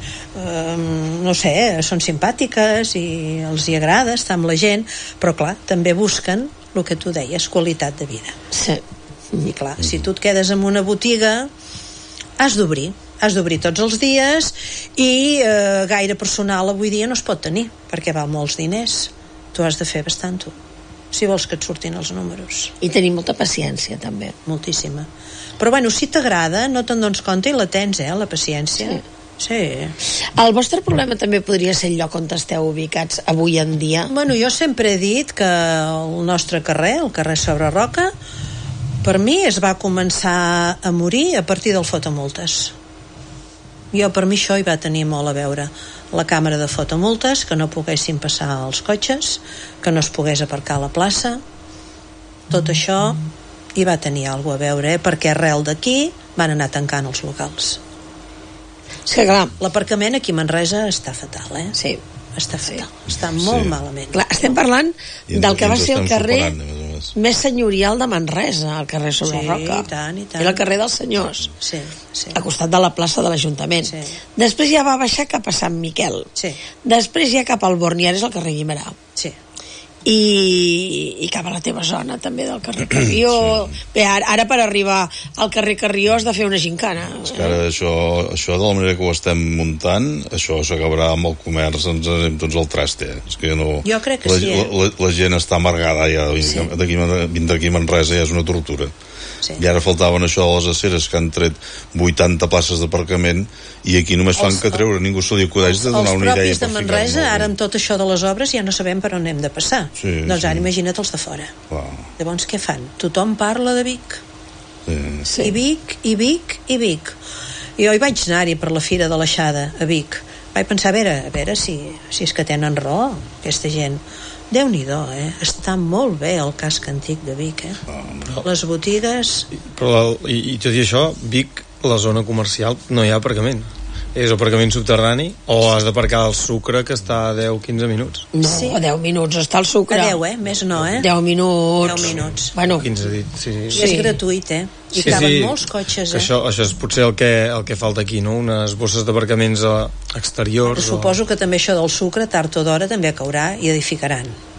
no sé, són simpàtiques i els hi agrada estar amb la gent, però clar, també busquen el que tu deies, qualitat de vida. Sí. I clar, si tu et quedes en una botiga, has d'obrir tots els dies i gaire personal avui dia no es pot tenir perquè val molts diners. Tu has de fer bastant, si vols que et surtin els números. I tenir molta paciència, també. Moltíssima. Però si t'agrada, no te'n dones compte i la tens, la paciència. Sí. El vostre problema també podria ser el lloc on esteu ubicats avui en dia? Jo sempre he dit que el nostre carrer, el carrer Sobre Roca, per mi es va començar a morir a partir del fotomultes. Per mi això hi va tenir molt a veure. La càmera de fotomultes, que no poguessin passar els cotxes, que no es pogués aparcar a la plaça, tot això hi va tenir alguna a veure, perquè arrel d'aquí van anar tancant els locals. És que clar, l'aparcament aquí a Manresa està fatal, Sí. Està fatal, està molt malament. Clar, estem parlant del que va ser el carrer més senyorial de Manresa, el carrer Sobre Roca. I tant. Era el carrer dels senyors, sí. al costat de la plaça de l'Ajuntament. Sí. Després ja va baixar cap a Sant Miquel. Sí. Després ja cap al Born, i ara és el carrer Guimerà. Sí. I cap a la teva zona també del carrer Carrió. Bé, ara per arribar al carrer Carrió has de fer una gincana. És que ara això de la manera que ho estem muntant, això s'acabarà amb el comerç, ens anem tots al traste. És que no, jo crec que la gent està amargada ja, vindre aquí a Manresa ja és una tortura. I ara faltaven això de les aceres, que han tret 80 places d'aparcament, i aquí només fan que treure, ningú se li acudeix de donar una idea. Els propis de Manresa, ara amb tot això de les obres ja no sabem per on hem de passar. Doncs ara imagina't els de fora. Llavors què fan? Tothom parla de Vic. I Vic. Jo hi vaig anar-hi per la Fira de l'Aixada a Vic. Vaig pensar, a veure si és que tenen raó aquesta gent. Déu-n'hi-do, està molt bé el casc antic de Vic, les botigues... Però, i tot i això, Vic, la zona comercial, no hi ha aparcament. És aparcament subterrani, o has d'aparcar al Sucre, que està a 10-15 minuts. No, a 10 minuts està al Sucre. A 10, més no, 10 minuts. 10 minuts. Bueno, 15 dit, sí. I és gratuït, I caben molts cotxes, Això és potser el que falta aquí, no? Unes bosses d'aparcaments exteriors. Suposo que també això del Sucre, tard o d'hora, també caurà i edificaran.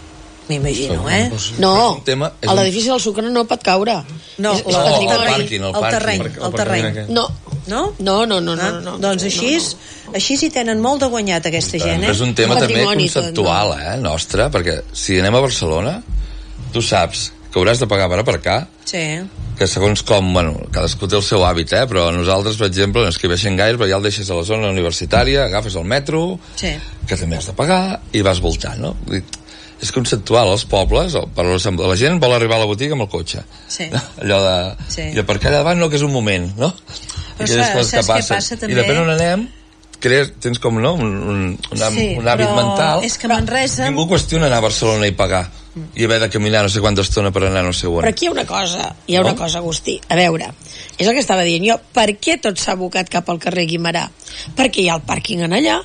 m'imagino, No, un tema, a l'edifici del Sucre no pot caure. No, és patrimoni. el terreny. No. No? No. Doncs així hi tenen molt de guanyat aquesta gent, És un tema també conceptual, nostre, perquè si anem a Barcelona, tu saps que hauràs de pagar per aparcar, que segons com, cadascú té el seu hàbit, però nosaltres, per exemple, no escriveixen gaire, però ja el deixes a la zona universitària, agafes el metro, que també has de pagar, i vas voltant, no? És conceptual, als pobles, la gent vol arribar a la botiga amb el cotxe. Allò de... I aparcar allà davant no, que és un moment, no? Però saps què passa també? I depèn on anem, tens com, no? Un hàbit mental. És que Manresa... Ningú qüestiona anar a Barcelona i pagar i haver de caminar no sé quanta estona per anar no sé on. Però aquí hi ha una cosa, Agustí. A veure, és el que estava dient jo. Per què tot s'ha abocat cap al carrer Guimerà? Perquè hi ha el pàrquing en allà.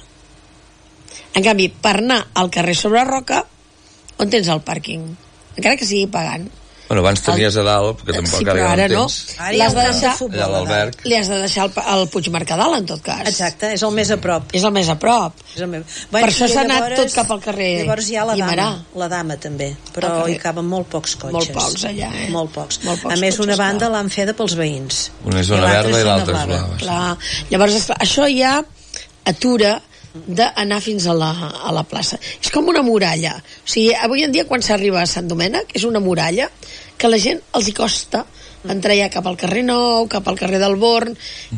En canvi, per anar al carrer Sobre Roca, on tens el pàrquing? Encara que sigui pagant. Abans tenies a dalt, que tampoc ara no tens. L'has de deixar allà a l'Alberg. Li has de deixar el Puigmercadal, en tot cas. Exacte, és el més a prop. És el més a prop. Per això s'ha anat tot cap al carrer Llavors hi ha Guimerà. La Dama també, però hi caben molt pocs cotxes. Molt pocs allà, Molt pocs. A més, una banda l'han feta pels veïns. Una és zona verda i l'altra és blava. Clar. Llavors, això ja atura d'anar fins a la plaça. És com una muralla. O sigui, avui en dia quan s'arriba a Sant Domènec és una muralla que a la gent els hi costa entrar ja cap al carrer Nou, cap al carrer del Born,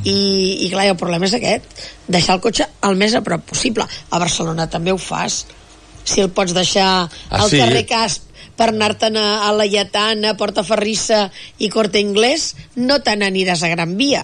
i clar, el problema és aquest, deixar el cotxe el més a prop possible. A Barcelona també ho fas. Si el pots deixar al carrer Casp per anar-te'n a la Lletana, Portaferrissa i Corte Inglés, no te n'aniràs a Gran Via.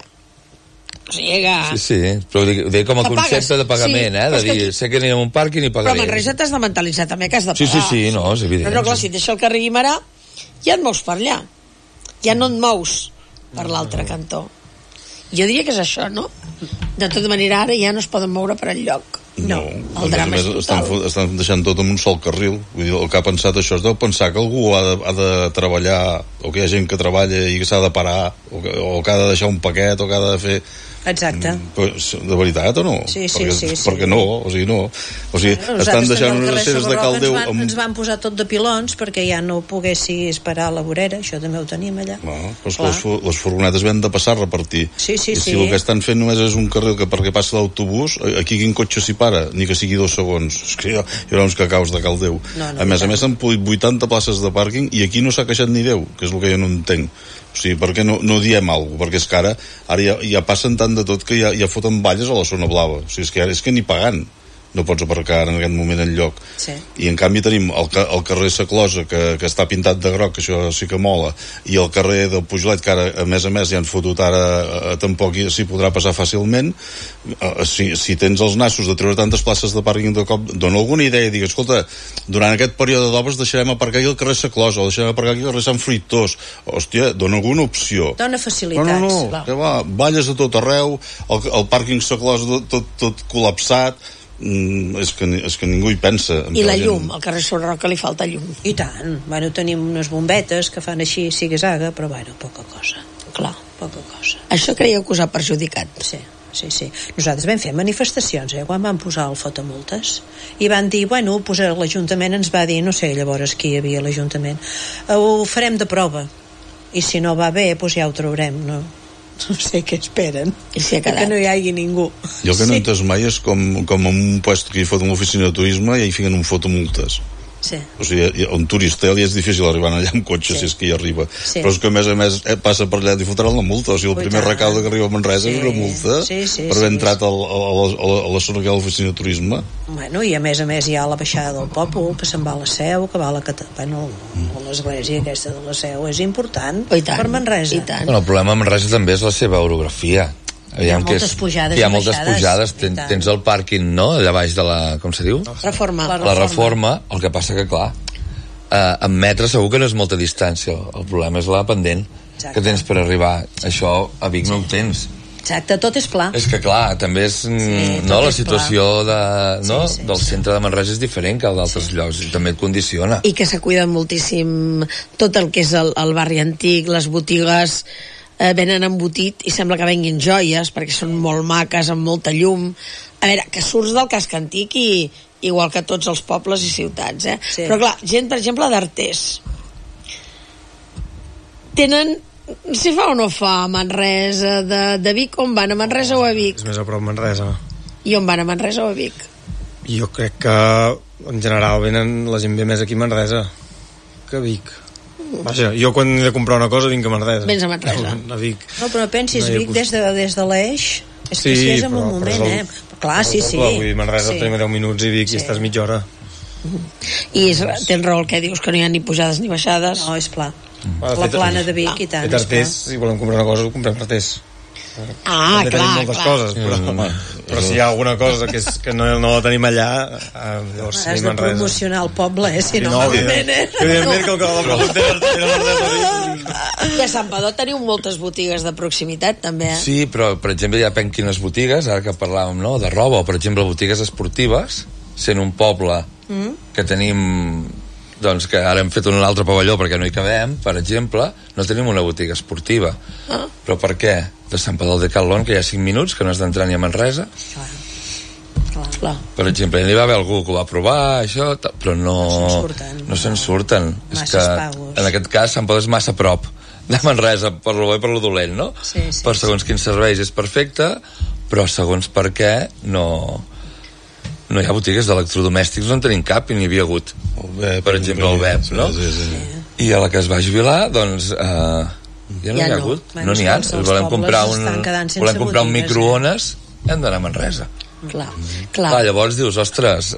O sigui que... Sí, però ho dic com a concepte de pagament, de dir, sé que anirem a un parc i n'hi pagaré. Però Manresa t'has de mentalitzar també que has de pagar. Sí, no, és evident. Però clar, si et deixa el carrer Guimerà, ja et mous per allà. Ja no et mous per l'altre cantó. Jo diria que és això, no? De tota manera, ara ja no es poden moure per enlloc. No, el drama és total. Estan deixant tot en un sol carril. Vull dir, el que ha pensat això es deu pensar que algú ha de treballar, o que hi ha gent que treballa i que s'ha de parar, o que ha de deixar un paquet, o que ha de fer... Exacte. De veritat o no? Sí. Perquè no, o sigui, no. O sigui, estan deixant unes aceres de Caldeu... Ens van posar tot de pilons perquè ja no poguessis parar a la vorera, això també ho tenim allà. No, però les furgonetes ven de passar a repartir. Sí. I si el que estan fent només és un carril que perquè passa l'autobús, aquí quin cotxe s'hi para? Ni que sigui 2 segons. És que hi haurà uns cacaus de Caldeu. A més, s'han polit 80 places de pàrquing i aquí no s'ha queixat ni Déu, que és el que jo no entenc. O sigui, per què no diem alguna cosa? Perquè és que ara ja passen tant de tot que ja foten balles a la zona blava. O sigui, és que ni pagant no pots aparcar en aquest moment enlloc. I en canvi tenim el carrer Saclosa que està pintat de groc, que això sí que mola, i el carrer del Pujolet, que ara a més ja han fotut ara tampoc s'hi podrà passar fàcilment. Si tens els nassos de treure tantes places de pàrquing de cop, dona alguna idea i digues, escolta, durant aquest període d'obres deixarem aparcar aquí el carrer Saclosa o deixarem aparcar aquí el carrer Sant Fruitós. Hòstia, dona alguna opció. Dona facilitats. No, que va, balles a tot arreu, el pàrquing Saclosa tot col·lapsat. És que ningú hi pensa. I la llum, al carrer Sobre Roca li falta llum. I tant, tenim unes bombetes que fan així sigue-saga, però poca cosa. Clar, poca cosa. Això creieu que us ha perjudicat? Sí. Nosaltres vam fer manifestacions, quan van posar el fotomultes, i van dir, l'Ajuntament ens va dir, no sé llavors qui hi havia a l'Ajuntament, ho farem de prova, i si no va bé, ja ho traurem, no sé què esperen. I si ha quedat? Que no hi hagi ningú. Jo el que no he entès mai és com en un lloc que hi foten l'oficina de turisme i hi fiquen un fotomultes. Sí. O sigui, un turista li és difícil arribar allà amb cotxe, si és que hi arriba. Però és que a més passa per allà i fotran la multa. O sigui, el primer recaude que arriba a Manresa és una multa per haver entrat a la zona que hi ha l'oficina de turisme. I a més hi ha la baixada del Pòpol, que se'n va a la Seu, que va a l'església aquesta de la Seu. És important per Manresa. El problema a Manresa també és la seva orografia. Hi ha moltes pujades. Hi ha moltes pujades. Tens el pàrquing, no?, allà baix de la... com se diu? Reforma. La Reforma. El que passa que, clar, en metres segur que no és molta distància. El problema és la pendent que tens per arribar. Això a Vic no ho tens. Exacte, tot és pla. És que, clar, també és... la situació del centre de Manresa és diferent que d'altres llocs, i també et condiciona. I que s'ha cuidat moltíssim tot el que és el barri antic, les botigues... venen embotit i sembla que venguin joies perquè són molt maques, amb molta llum. A veure, que surts del casc antic i igual que tots els pobles i ciutats, Sí. Però clar, gent, per exemple, d'Artés tenen, si fa o no fa, a Manresa, de Vic, on van, a Manresa o a Vic? És més a prop Manresa. I on van, a Manresa o a Vic? Jo crec que en general la gent ve més aquí a Manresa que a Vic. Vaja, jo quan he de comprar una cosa vinc a Manresa. Vens a Manresa. A Vic. No, però pensis, No hi ha Vic des de l'Eix, és que Sí, si és en un però moment, és el- Clar, sí. Vull dir, Manresa Sí. tenim 10 minuts i Vic Sí. i estàs mitja hora. I tens raó el que dius, que no hi ha ni pujades ni baixades. No, és pla. Bueno, La fet, plana de Vic i tant, Fet és clar. Artés, si volem comprar una cosa, ho comprem a Artés. Ah, També clar, tenim moltes clar. coses, però si hi ha alguna cosa que no la tenim allà, llavors sí, Has de Manresa. promocionar el poble, si no, No, malament, evidentment que el que la pregunta era Manresa. I a Sant Padó teniu moltes botigues de proximitat, també, Sí, però, per exemple, ja depèn quines botigues, ara que parlàvem, no?, de roba, o, per exemple, botigues esportives, sent un poble que tenim, doncs, que ara hem fet un altre pavelló perquè no hi cabem, per exemple, no tenim una botiga esportiva. Però per què? De Sant Padó de Calón, que hi ha 5 minuts, que no has d'entrar ni a Manresa. Clar. Per exemple, hi va haver algú que ho va provar, això, però no se'n surten. És Massa que, espagos. en aquest cas, Sant Padó és massa a prop de Manresa, per lo bo i per lo dolent, no? Sí. Per segons quins serveis és perfecte, però segons per què no hi ha botigues d'electrodomèstics, no en tenim cap i n'hi havia hagut. Per exemple, el BEP, no? Sí. I a la que es va jubilar, doncs, ja no n'hi ha hagut. Bueno, No n'hi ha. els Volem comprar pobles estan quedant sense un botigues, microones, hem d'anar a Manresa. Clar, llavors dius, ostres,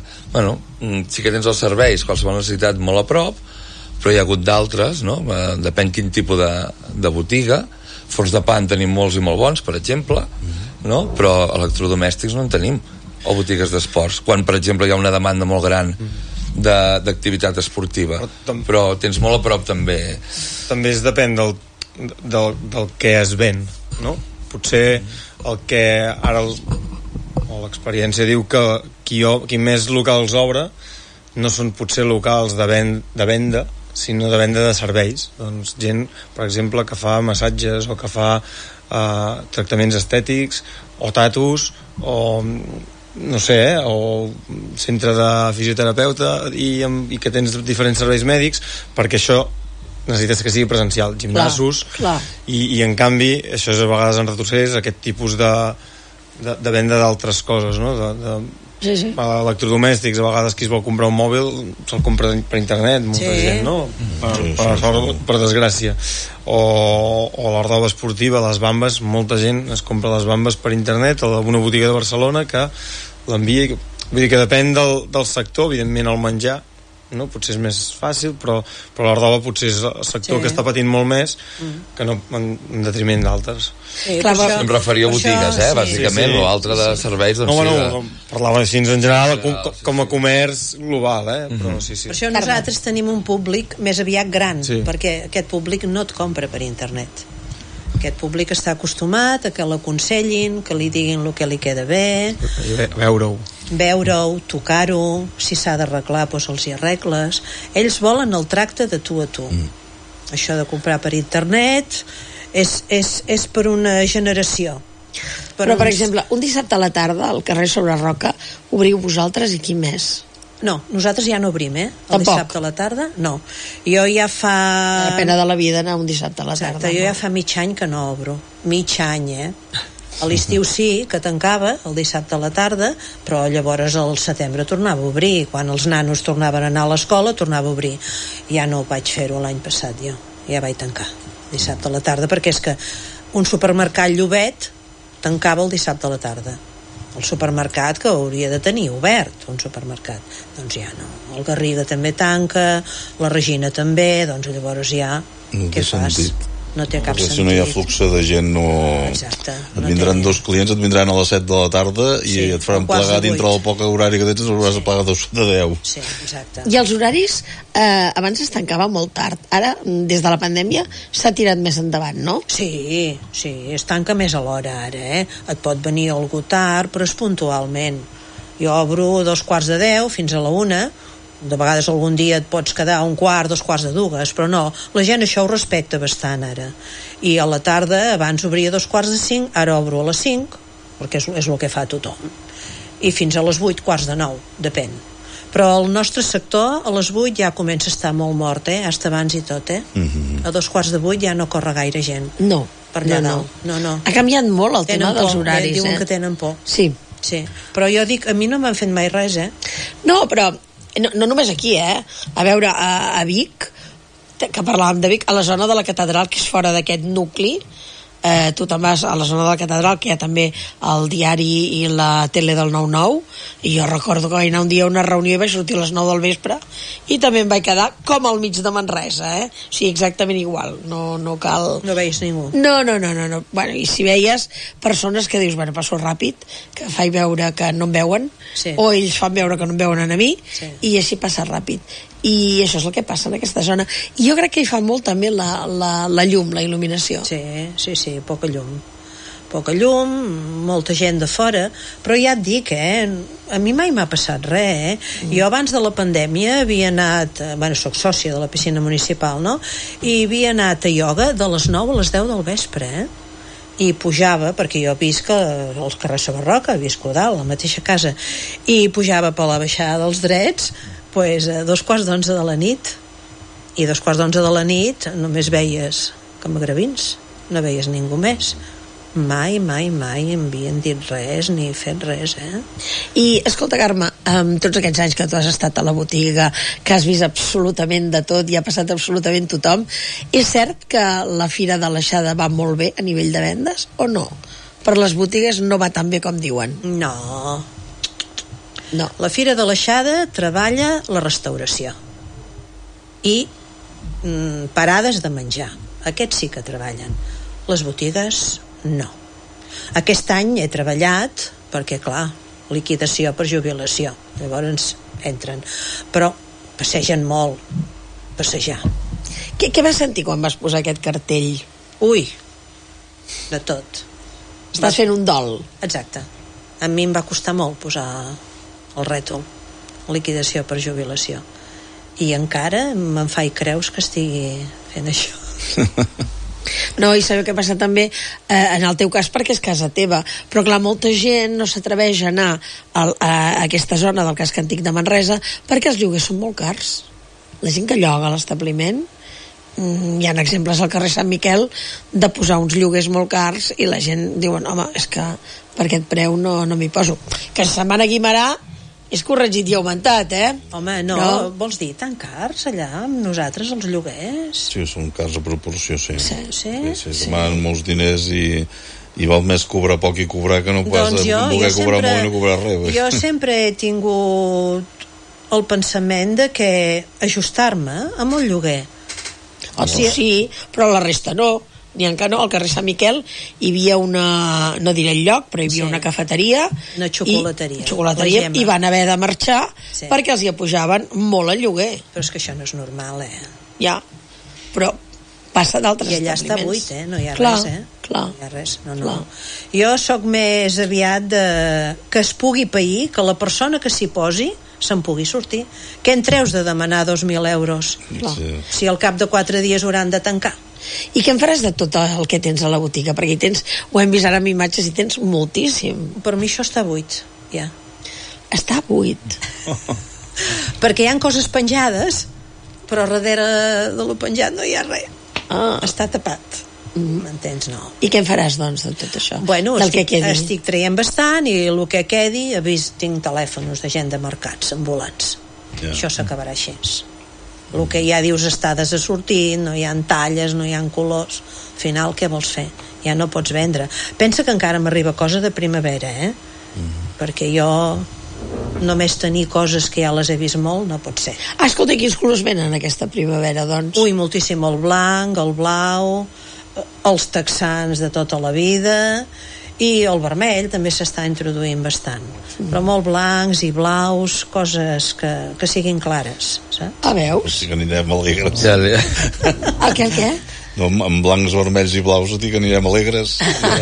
sí que tens els serveis, qualsevol necessitat molt a prop, però hi ha hagut d'altres, no? Depèn quin tipus de botiga. Forns de pa en tenim molts i molt bons, per exemple, no? Però electrodomèstics no en tenim, o botigues d'esports, quan, per exemple, hi ha una demanda molt gran d'activitat esportiva, però tens molt a prop també. També depèn del que es ven, no? Potser el que ara l'experiència diu que qui més locals obre no són potser locals de venda, sinó de venda de serveis. Doncs gent, per exemple, que fa massatges o que fa tractaments estètics o tatus o no sé, o centre de fisioterapeuta i que tens diferents serveis mèdics, perquè això necessites que sigui presencial, gimnasos, clar. I en canvi això és a vegades en retrocés, aquest tipus de venda d'altres coses, no? Sí. Electrodomèstics, a vegades qui es vol comprar un mòbil se'l compra per internet, molta gent, no? Per desgràcia. O la roba esportiva, les bambes, molta gent es compra les bambes per internet o d'una botiga de Barcelona que l'envia, vull dir que depèn del sector, evidentment el menjar no? Potser és més fàcil, però la roba potser és el sector que està patint molt més que no en detriment d'altres. Em referia a botigues, bàsicament, o altre de serveis, doncs no, parlava així en general com a comerç global, però sí. Per això nosaltres tenim un públic més aviat gran, perquè aquest públic no et compra per internet. Aquest públic està acostumat a que l'aconsellin, que li diguin el que li queda bé, veure-ho, tocar-ho, si s'ha d'arreglar doncs els hi arregles. Ells volen el tracte de tu a tu. Això de comprar per internet és per una generació. Però per exemple, un dissabte a la tarda al carrer Sobre Roca obriu vosaltres i qui més? No, nosaltres ja no obrim, el dissabte a la tarda, no. Jo ja fa... La pena de la vida anar un dissabte a la tarda. Exacte, jo ja fa mig any que no obro. Mig any, A l'estiu sí, que tancava el dissabte a la tarda, però llavors al setembre tornava a obrir. Quan els nanos tornaven a anar a l'escola, tornava a obrir. Ja no vaig fer-ho l'any passat, jo. Ja vaig tancar dissabte a la tarda, perquè és que un supermercat Llobet tancava el dissabte a la tarda. El supermercat que hauria de tenir obert, un supermercat, doncs ja no. El Garriga també tanca, la Regina també, doncs llavors ja què fas? No té cap sentit. Si no hi ha flux de gent, no... Exacte. Et vindran dos clients, et vindran a les 7 de la tarda i et faran plegar dintre del poc horari que tens, els hauràs de plegar de 10. Sí, exacte. I els horaris, abans es tancava molt tard. Ara, des de la pandèmia, s'ha tirat més endavant, no? Sí, es tanca més a l'hora ara, Et pot venir algú tard, però és puntualment. Jo obro 2:45 fins a la 1, de vegades algun dia et pots quedar 1:15, 2:45, però no, la gent això ho respecta bastant ara. I a la tarda abans obria 4:45, ara obro a les 5, perquè és el que fa tothom. i fins a les 8, quarts de 9, depèn. Però el nostre sector a les 8 ja comença a estar molt mort, hasta abans i tot, A 2:15 ja no corre gaire gent. No, per allà dalt. No. Ha canviat molt el tema dels horaris, diuen que tenen por. Sí. Però jo dic, a mi no m'han fet mai res, No, però no només aquí, a veure, a Vic, que parlàvem de Vic, a la zona de la catedral, que és fora d'aquest nucli, tu te'n vas a la zona de la catedral, que hi ha també el diari i la tele del 9-9, i jo recordo que vaig anar un dia a una reunió i vaig sortir a les 9 del vespre i també em vaig quedar com al mig de Manresa, o sigui, exactament igual, no cal... No veies ningú. No. Bueno, i si veies persones que dius, bueno, passo ràpid, que faig veure que no em veuen, o ells fan veure que no em veuen a mi, i així passa ràpid. I això és el que passa en aquesta zona. I jo crec que hi fa molt també la llum, la il·luminació. Sí, poca llum, molta gent de fora, però ja et dic, a mi mai m'ha passat res, Jo abans de la pandèmia havia anat, soc sòcia de la piscina municipal, no? I havia anat a ioga de les 9 a les 10 del vespre, i pujava, perquè jo visc als carrers Sabarroca, visc a dalt, a la mateixa casa, i pujava per la baixada dels Drets, a 2:15 de la nit, i 2:15 de la nit només veies camagravins, no veies ningú més. Mai em havien dit res ni fet res, I escolta, Carme, tots aquests anys que tu has estat a la botiga, que has vist absolutament de tot i ha passat absolutament tothom, és cert que la Fira de l'Aixada va molt bé a nivell de vendes o no? Per les botigues no va tan bé com diuen. No. La Fira de l'Aixada treballa la restauració i parades de menjar. Aquests sí que treballen. Les botigues no. Aquest any he treballat perquè, clar, liquidació per jubilació, llavors entren, però passegen molt, passejar. Què vas sentir quan vas posar aquest cartell? Ui, de tot. Estàs fent un dol. Exacte. A mi em va costar molt posar el rètol, liquidació per jubilació, i encara me'n faig creus que estigui fent això. No, i sabeu què passa també en el teu cas, perquè és casa teva, però clar, molta gent no s'atreveix a anar a aquesta zona del casc antic de Manresa perquè els lloguers són molt cars. La gent que lloga a l'establiment, hi ha exemples al carrer Sant Miquel de posar uns lloguers molt cars i la gent diuen, home, és que per aquest preu no m'hi poso. Que se'n van a Guimerà és corregit i augmentat, Home, no, vols dir tan cars allà amb nosaltres els lloguers? Sí, són cars a proporció, sí. Sí. Demanen molts diners i val més cobrar poc i cobrar que no pas voler cobrar molt i no cobrar res. Jo sempre he tingut el pensament de que ajustar-me amb el lloguer. Sí, però la resta no. N'hi ha que no, al carrer Sant Miquel hi havia una, no diré el lloc, però hi havia una cafeteria, una xocolateria, i van haver de marxar perquè els hi apujaven molt el lloguer. Però és que això no és normal, Ja, però passa d'altres establiments. I allà està buit, no hi ha res, Clar. No hi ha res, no. Jo sóc més aviat que es pugui pair, que la persona que s'hi posi se'n pugui sortir. Què en treus de demanar 2.000 euros? Si al cap de 4 dies hauran de tancar. I què en faràs de tot el que tens a la botiga? Perquè hi tens, ho hem vist ara amb imatges, i tens moltíssim. Per mi això està buit, ja. Està buit? Perquè hi ha coses penjades, però darrere de lo penjat no hi ha res. Està tapat. M'entens? No. I què en faràs, doncs, de tot això? Bueno, estic traient bastant i el que quedi, tinc telèfons de gent de mercats ambulants. Això s'acabarà així. El que ja dius està desasortit, no hi ha talles, no hi ha colors. Al final, què vols fer? Ja no pots vendre. Pensa que encara m'arriba cosa de primavera, perquè jo només tenir coses que ja les he vist molt no pot ser. Escolta, quins colors venen aquesta primavera, doncs? Ui, moltíssim, el blanc, el blau, els texans de tota la vida, i el vermell també s'està introduint bastant, però molt blancs i blaus, coses que siguin clares, saps? Veus? Sí que anirem alegres. El què? No, amb blancs, vermells i blaus que anirem alegres.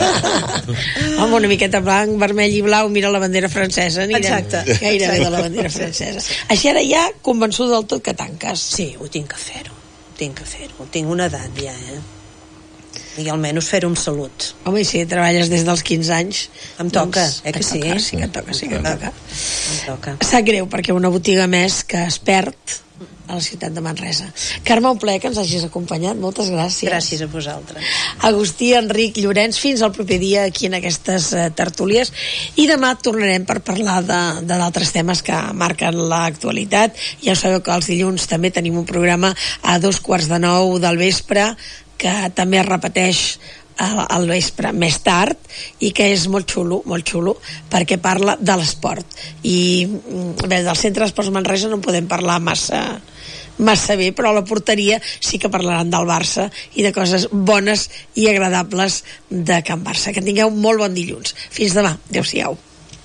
Home, una miqueta blanc, vermell i blau, mira la bandera francesa, anirem gairebé de la bandera francesa. Així ara ja convençut del tot que tanques. Sí, ho tinc que fer-ho. Tinc una edat ja, I almenys fer-ho amb salut. Home, i si treballes des dels 15 anys... Em toca, que sí? Sí que et toca. Sap greu, perquè una botiga més que es perd a la ciutat de Manresa. Carme, un plaer que ens hagis acompanyat. Moltes gràcies. Gràcies a vosaltres. Agustí, Enric, Llorenç, fins al proper dia aquí en aquestes tertúlies. I demà tornarem per parlar de d'altres temes que marquen l'actualitat. Ja sabeu que els dilluns també tenim un programa a 8:45 del vespre que també es repeteix al vespre més tard i que és molt xulo perquè parla de l'esport i bé, del Centre d'Esports Manresa no podem parlar massa bé, però a la porteria sí que parlaran del Barça i de coses bones i agradables de Can Barça. Que tingueu molt bon dilluns. Fins demà. Adéu-siau.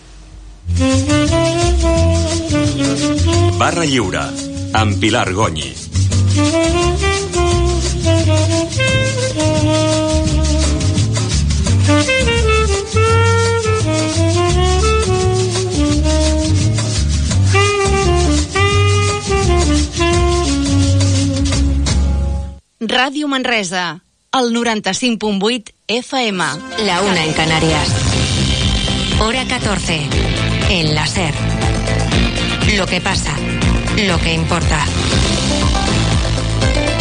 Barra Lliure amb Pilar Gonyi. Ràdio Manresa, el 95.8 FM. La 1 en Canarias. Hora 14. En la SER. Lo que pasa, lo que importa.